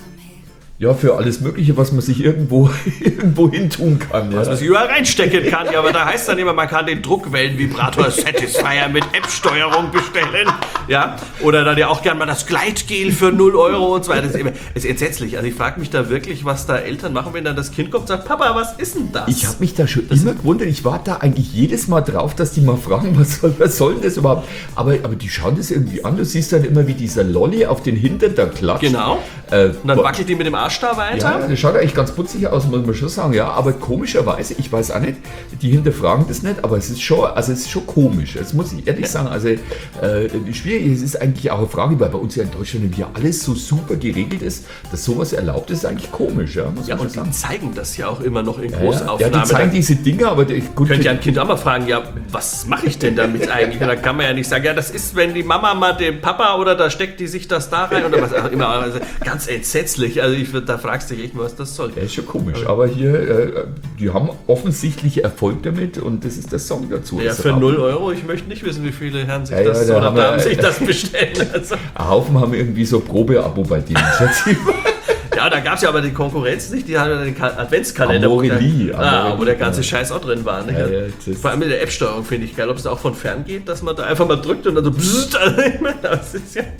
ja, für alles Mögliche, was man sich irgendwo, irgendwo hin tun kann. Ja. Was man sich überall reinstecken kann. Ja, aber da heißt dann immer, man kann den Druckwellenvibrator Satisfier mit App-Steuerung bestellen. Ja, oder dann ja auch gern mal das Gleitgel für null Euro und so weiter. Das ist, immer, das ist entsetzlich. Also ich frage mich da wirklich, was da Eltern machen, wenn dann das Kind kommt und sagt, Papa, was ist denn das? Ich habe mich da schon immer gewundert, ich warte da eigentlich jedes Mal drauf, dass die mal fragen, was soll, was soll denn das überhaupt? Aber, aber die schauen das irgendwie an, du siehst dann immer, wie dieser Lolli auf den Hintern da klatscht. Genau. Äh, Und dann wackelt die mit dem Arsch da weiter. Ja, das schaut eigentlich ganz putzig aus, muss man schon sagen. Ja, aber komischerweise, ich weiß auch nicht, die hinterfragen das nicht, aber es ist schon, also es ist schon komisch. Das muss ich ehrlich sagen. Also äh, schwierig, es ist eigentlich auch eine Frage, weil bei uns ja in Deutschland ja alles so super geregelt ist, dass sowas erlaubt ist, ist eigentlich komisch. Ja, muss Ja, man und schon die sagen. zeigen das ja auch immer noch in Ja, ja. Großaufnahmen. ja, die zeigen Da diese Dinge, aber die, gut, könnt ihr ein Kind auch mal fragen, ja, was mache ich denn damit eigentlich? Und dann kann man ja nicht sagen, ja, das ist, wenn die Mama mal dem Papa oder da steckt die sich das da rein oder was auch immer. Also ganz entsetzlich. Also ich, da fragst du dich echt mal, was das soll. ja, ist schon komisch. Aber hier, äh, die haben offensichtlich Erfolg damit und das ist der Song dazu. Ja, Das für Rappen. null Euro, ich möchte nicht wissen, wie viele Herren sich Ja, ja, das da oder haben wir- Damen sich das bestellen. Also, Ein Haufen haben irgendwie so Probeabo bei denen. schätze ich mal. ja, da gab es ja aber die Konkurrenz nicht, die haben ja den Ka- Adventskalender, wo der, Amorelie, ah, Amorelie, wo der ganze ja. Scheiß auch drin war. Ne? Ja, ja, das ist- Vor allem mit der App-Steuerung finde ich geil, ob es auch von fern geht, dass man da einfach mal drückt und dann so bzzzt, also, ich meine, das ist ja,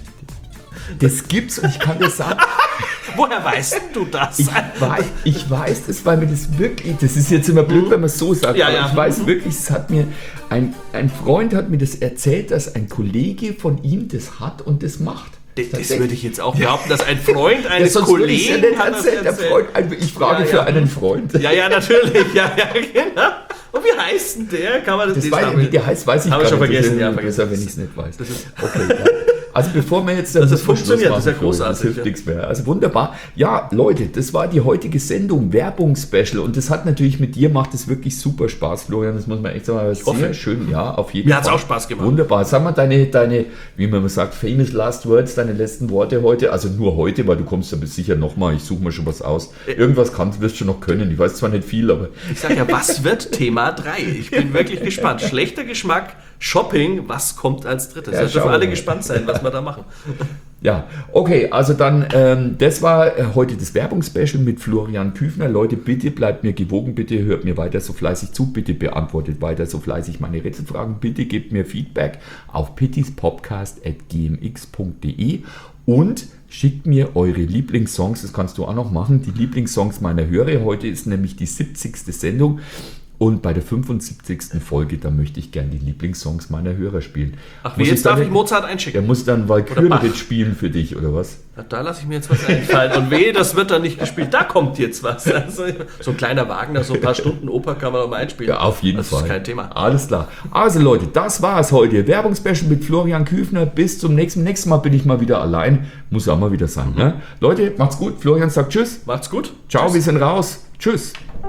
Das gibt's und ich kann dir sagen, woher weißt denn du das? ich weiß, ich weiß das, weil mir das wirklich, das ist jetzt immer blöd, wenn man es so sagt, Ja, aber ja. ich weiß wirklich, es hat mir, ein, ein Freund hat mir das erzählt, dass ein Kollege von ihm das hat und das macht. Das, das würde ich jetzt auch behaupten, dass ein Freund Ja, eines sonst würde ich's Kollegen ja nicht hat das erzählt, der erzählt. Freund, also ich frage Ja, für ja. einen Freund. Ja, ja, natürlich. Ja, ja, genau. Und wie heißt denn der? Kann man das, Das das weiß, haben wir- wie der heißt, weiß ich haben gar wir schon nicht. vergessen, Das ja, ist vergessen. besser, wenn ich es nicht weiß. Okay, ja. Also bevor wir jetzt... Dass es müssen wir Schluss funktioniert, das ist ja machen, Florian. großartig, Das hilft ja. nichts mehr. Also wunderbar. Ja, Leute, das war die heutige Sendung, Werbung-Special. Und das hat natürlich mit dir, macht es wirklich super Spaß, Florian. Das muss man echt sagen. Sehr hoffe. schön, ja, auf jeden Mir Fall. hat's auch Spaß gemacht. Wunderbar. Sag mal deine, deine, wie man immer sagt, famous last words, deine letzten Worte heute. Also nur heute, weil du kommst ja sicher nochmal. Ich suche mir schon was aus. Irgendwas kannst, wirst du schon noch können. Ich weiß zwar nicht viel, aber... Ich sag ja, was wird Thema drei? Ich bin wirklich gespannt. Schlechter Geschmack, Shopping, was kommt als drittes? Ja, Da dürfen schauen wir alle mal. gespannt sein, was wir da machen. Ja, okay, also dann, ähm, das war äh, heute das Werbungsspecial mit Florian Küfner. Leute, bitte bleibt mir gewogen, bitte hört mir weiter so fleißig zu, bitte beantwortet weiter so fleißig meine Rätselfragen, bitte gebt mir Feedback auf pittispodcast at g m x punkt d e und schickt mir eure Lieblingssongs, das kannst du auch noch machen, die Lieblingssongs meiner Hörer. Heute ist nämlich die siebzigste Sendung. Und bei der fünfundsiebzigsten Folge, da möchte ich gerne die Lieblingssongs meiner Hörer spielen. Ach, Muss wie jetzt darf dann- ich Mozart Der einschicken. muss dann Oder Walküre Bach. spielen für dich, oder was? Ja, da lasse ich mir jetzt was einfallen. Und weh, das wird dann nicht gespielt. Da kommt jetzt was. Also, so ein kleiner Wagner, so ein paar Stunden Oper kann man auch mal einspielen. Ja, auf jeden das Fall. Das ist kein Thema. Alles klar. Also Leute, das war es heute. Werbungsspecial mit Florian Küfner. Bis zum nächsten Nächstes Mal bin ich mal wieder allein. Muss auch mal wieder sein. Ne? Leute, macht's gut. Florian sagt Tschüss. Macht's gut. Ciao, Tschüss. wir sind raus. Tschüss.